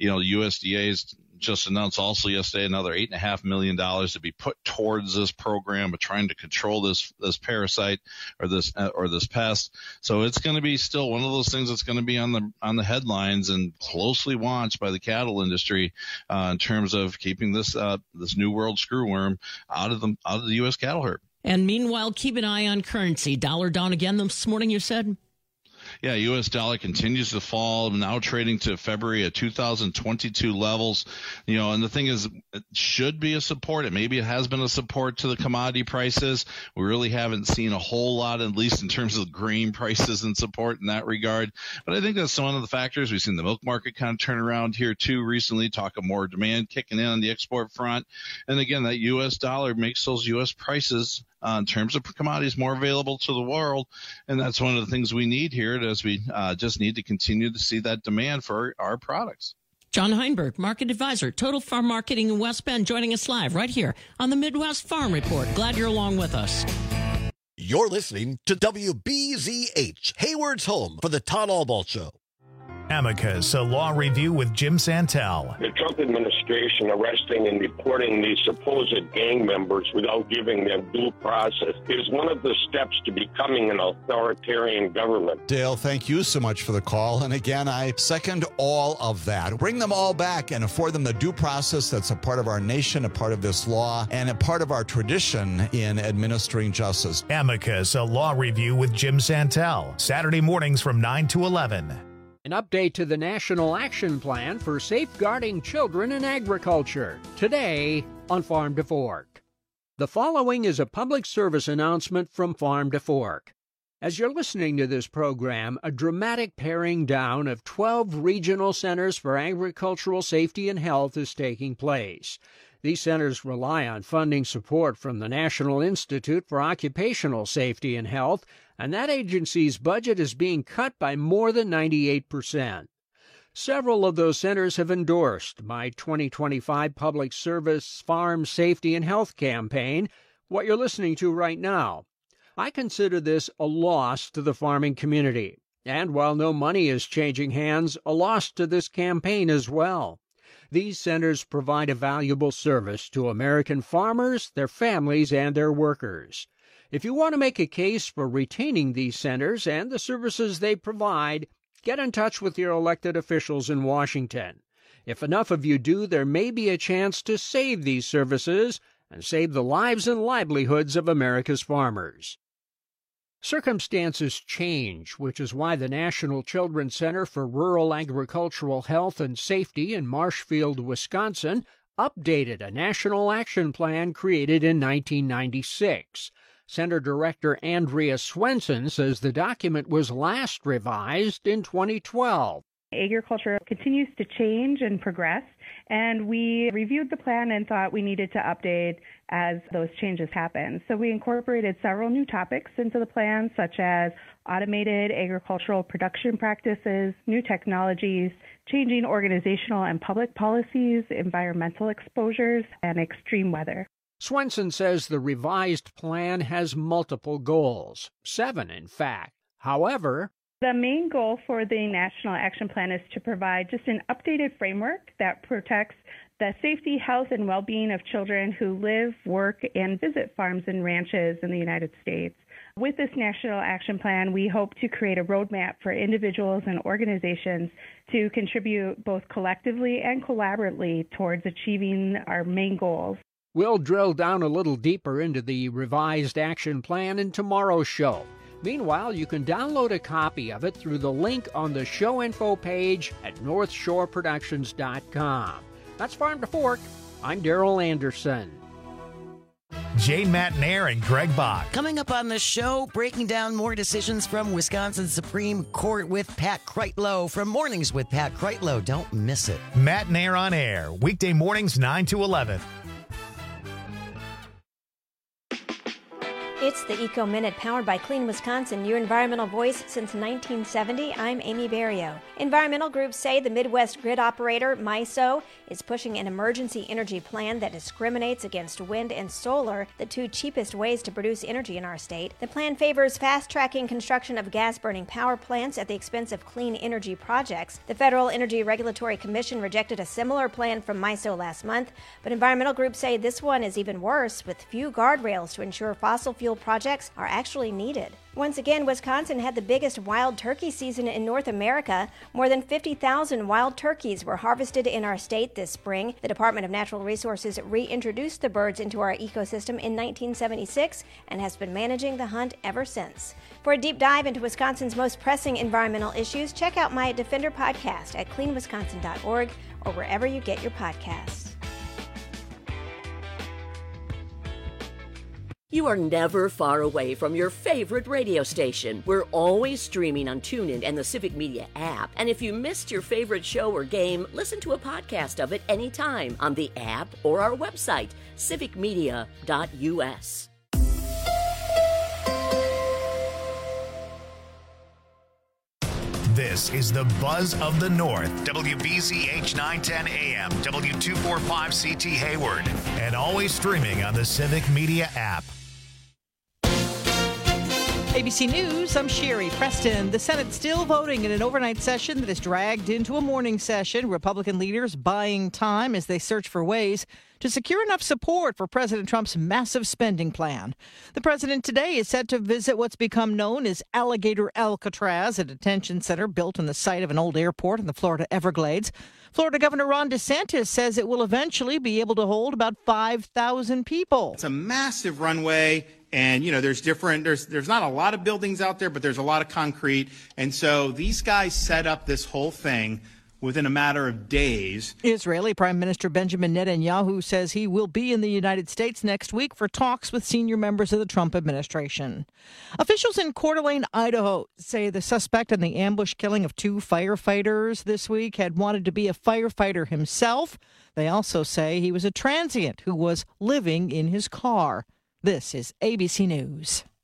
Speaker 5: USDA's just announced also yesterday another $8.5 million to be put towards this program of trying to control this parasite or this pest. So it's going to be still one of those things that's going to be on the headlines and closely watched by the cattle industry in terms of keeping this new world screwworm out of the U.S. cattle herd.
Speaker 22: And meanwhile, keep an eye on currency. Dollar down again this morning, you said?
Speaker 5: Yeah, U.S. dollar continues to fall, now trading to February at 2022 levels. And the thing is, it should be a support. Maybe it has been a support to the commodity prices. We really haven't seen a whole lot, at least in terms of grain prices and support in that regard. But I think that's one of the factors. We've seen the milk market kind of turn around here too recently, talk of more demand kicking in on the export front. And again, that U.S. dollar makes those U.S. prices in terms of commodities more available to the world. And that's one of the things we need here as we just need to continue to see that demand for our products.
Speaker 22: John Heinberg, market advisor, Total Farm Marketing in West Bend, joining us live right here on the Midwest Farm Report. Glad you're along with us.
Speaker 21: You're listening to WBZH, Hayward's home for the Todd Albaugh Show.
Speaker 1: Amicus, a law review with Jim Santel.
Speaker 6: The Trump administration arresting and deporting these supposed gang members without giving them due process is one of the steps to becoming an authoritarian government.
Speaker 7: Dale, thank you so much for the call. And again, I second all of that. Bring them all back and afford them the due process that's a part of our nation, a part of this law, and a part of our tradition in administering justice.
Speaker 1: Amicus, a law review with Jim Santel. Saturday mornings from 9 to 11.
Speaker 8: An update to the National Action Plan for Safeguarding Children in Agriculture, today on Farm to Fork. The following is a public service announcement from Farm to Fork. As you're listening to this program, a dramatic paring down of 12 regional centers for agricultural safety and health is taking place. These centers rely on funding support from the National Institute for Occupational Safety and Health, and that agency's budget is being cut by more than 98%. Several of those centers have endorsed my 2025 Public Service Farm Safety and Health campaign, what you're listening to right now. I consider this a loss to the farming community, and while no money is changing hands, a loss to this campaign as well. These centers provide a valuable service to American farmers, their families, and their workers. If you want to make a case for retaining these centers and the services they provide, get in touch with your elected officials in Washington. If enough of you do, there may be a chance to save these services and save the lives and livelihoods of America's farmers. Circumstances change, which is why the National Children's Center for Rural Agricultural Health and Safety in Marshfield, Wisconsin, updated a national action plan created in 1996. Center Director Andrea Swenson says the document was last revised in 2012.
Speaker 24: Agriculture continues to change and progress, and we reviewed the plan and thought we needed to update as those changes happen. So we incorporated several new topics into the plan, such as automated agricultural production practices, new technologies, changing organizational and public policies, environmental exposures, and extreme weather.
Speaker 8: Swenson says the revised plan has multiple goals, 7 in fact. However,
Speaker 24: the main goal for the National Action Plan is to provide just an updated framework that protects the safety, health, and well-being of children who live, work, and visit farms and ranches in the United States. With this National Action Plan, we hope to create a roadmap for individuals and organizations to contribute both collectively and collaboratively towards achieving our main goals.
Speaker 8: We'll drill down a little deeper into the revised action plan in tomorrow's show. Meanwhile, you can download a copy of it through the link on the show info page at northshoreproductions.com. That's Farm to Fork. I'm Daryl Anderson.
Speaker 1: Jane Matnair and Greg Bach.
Speaker 2: Coming up on the show, breaking down more decisions from Wisconsin Supreme Court with Pat Kreitlow from Mornings with Pat Kreitlow. Don't miss it.
Speaker 1: Matnair on air, weekday mornings 9 to 11.
Speaker 19: It's the Eco Minute, powered by Clean Wisconsin, your environmental voice since 1970. I'm Amy Barrio. Environmental groups say the Midwest grid operator, MISO, is pushing an emergency energy plan that discriminates against wind and solar, the two cheapest ways to produce energy in our state. The plan favors fast-tracking construction of gas-burning power plants at the expense of clean energy projects. The Federal Energy Regulatory Commission rejected a similar plan from MISO last month, but environmental groups say this one is even worse, with few guardrails to ensure fossil fuel projects are actually needed. Once again, Wisconsin had the biggest wild turkey season in North America. More than 50,000 wild turkeys were harvested in our state this spring. The Department of Natural Resources reintroduced the birds into our ecosystem in 1976 and has been managing the hunt ever since. For a deep dive into Wisconsin's most pressing environmental issues, check out my Defender podcast at cleanwisconsin.org or wherever you get your podcasts.
Speaker 4: You are never far away from your favorite radio station. We're always streaming on TuneIn and the Civic Media app. And if you missed your favorite show or game, listen to a podcast of it anytime on the app or our website, civicmedia.us.
Speaker 1: This is the Buzz of the North, WBZH 910 AM, W245CT Hayward, and always streaming on the Civic Media app.
Speaker 9: ABC News, I'm Sherry Preston. The Senate still voting in an overnight session that is dragged into a morning session. Republican leaders buying time as they search for ways to secure enough support for President Trump's massive spending plan. The president today is set to visit what's become known as Alligator Alcatraz, a detention center built on the site of an old airport in the Florida Everglades. Florida Governor Ron DeSantis says it will eventually be able to hold about 5,000 people.
Speaker 18: It's a massive runway. And, you know, there's not a lot of buildings out there, but there's a lot of concrete. And so these guys set up this whole thing within a matter of days.
Speaker 9: Israeli Prime Minister Benjamin Netanyahu says he will be in the United States next week for talks with senior members of the Trump administration. Officials in Coeur d'Alene, Idaho, say the suspect in the ambush killing of two firefighters this week had wanted to be a firefighter himself. They also say he was a transient who was living in his car. This is ABC News.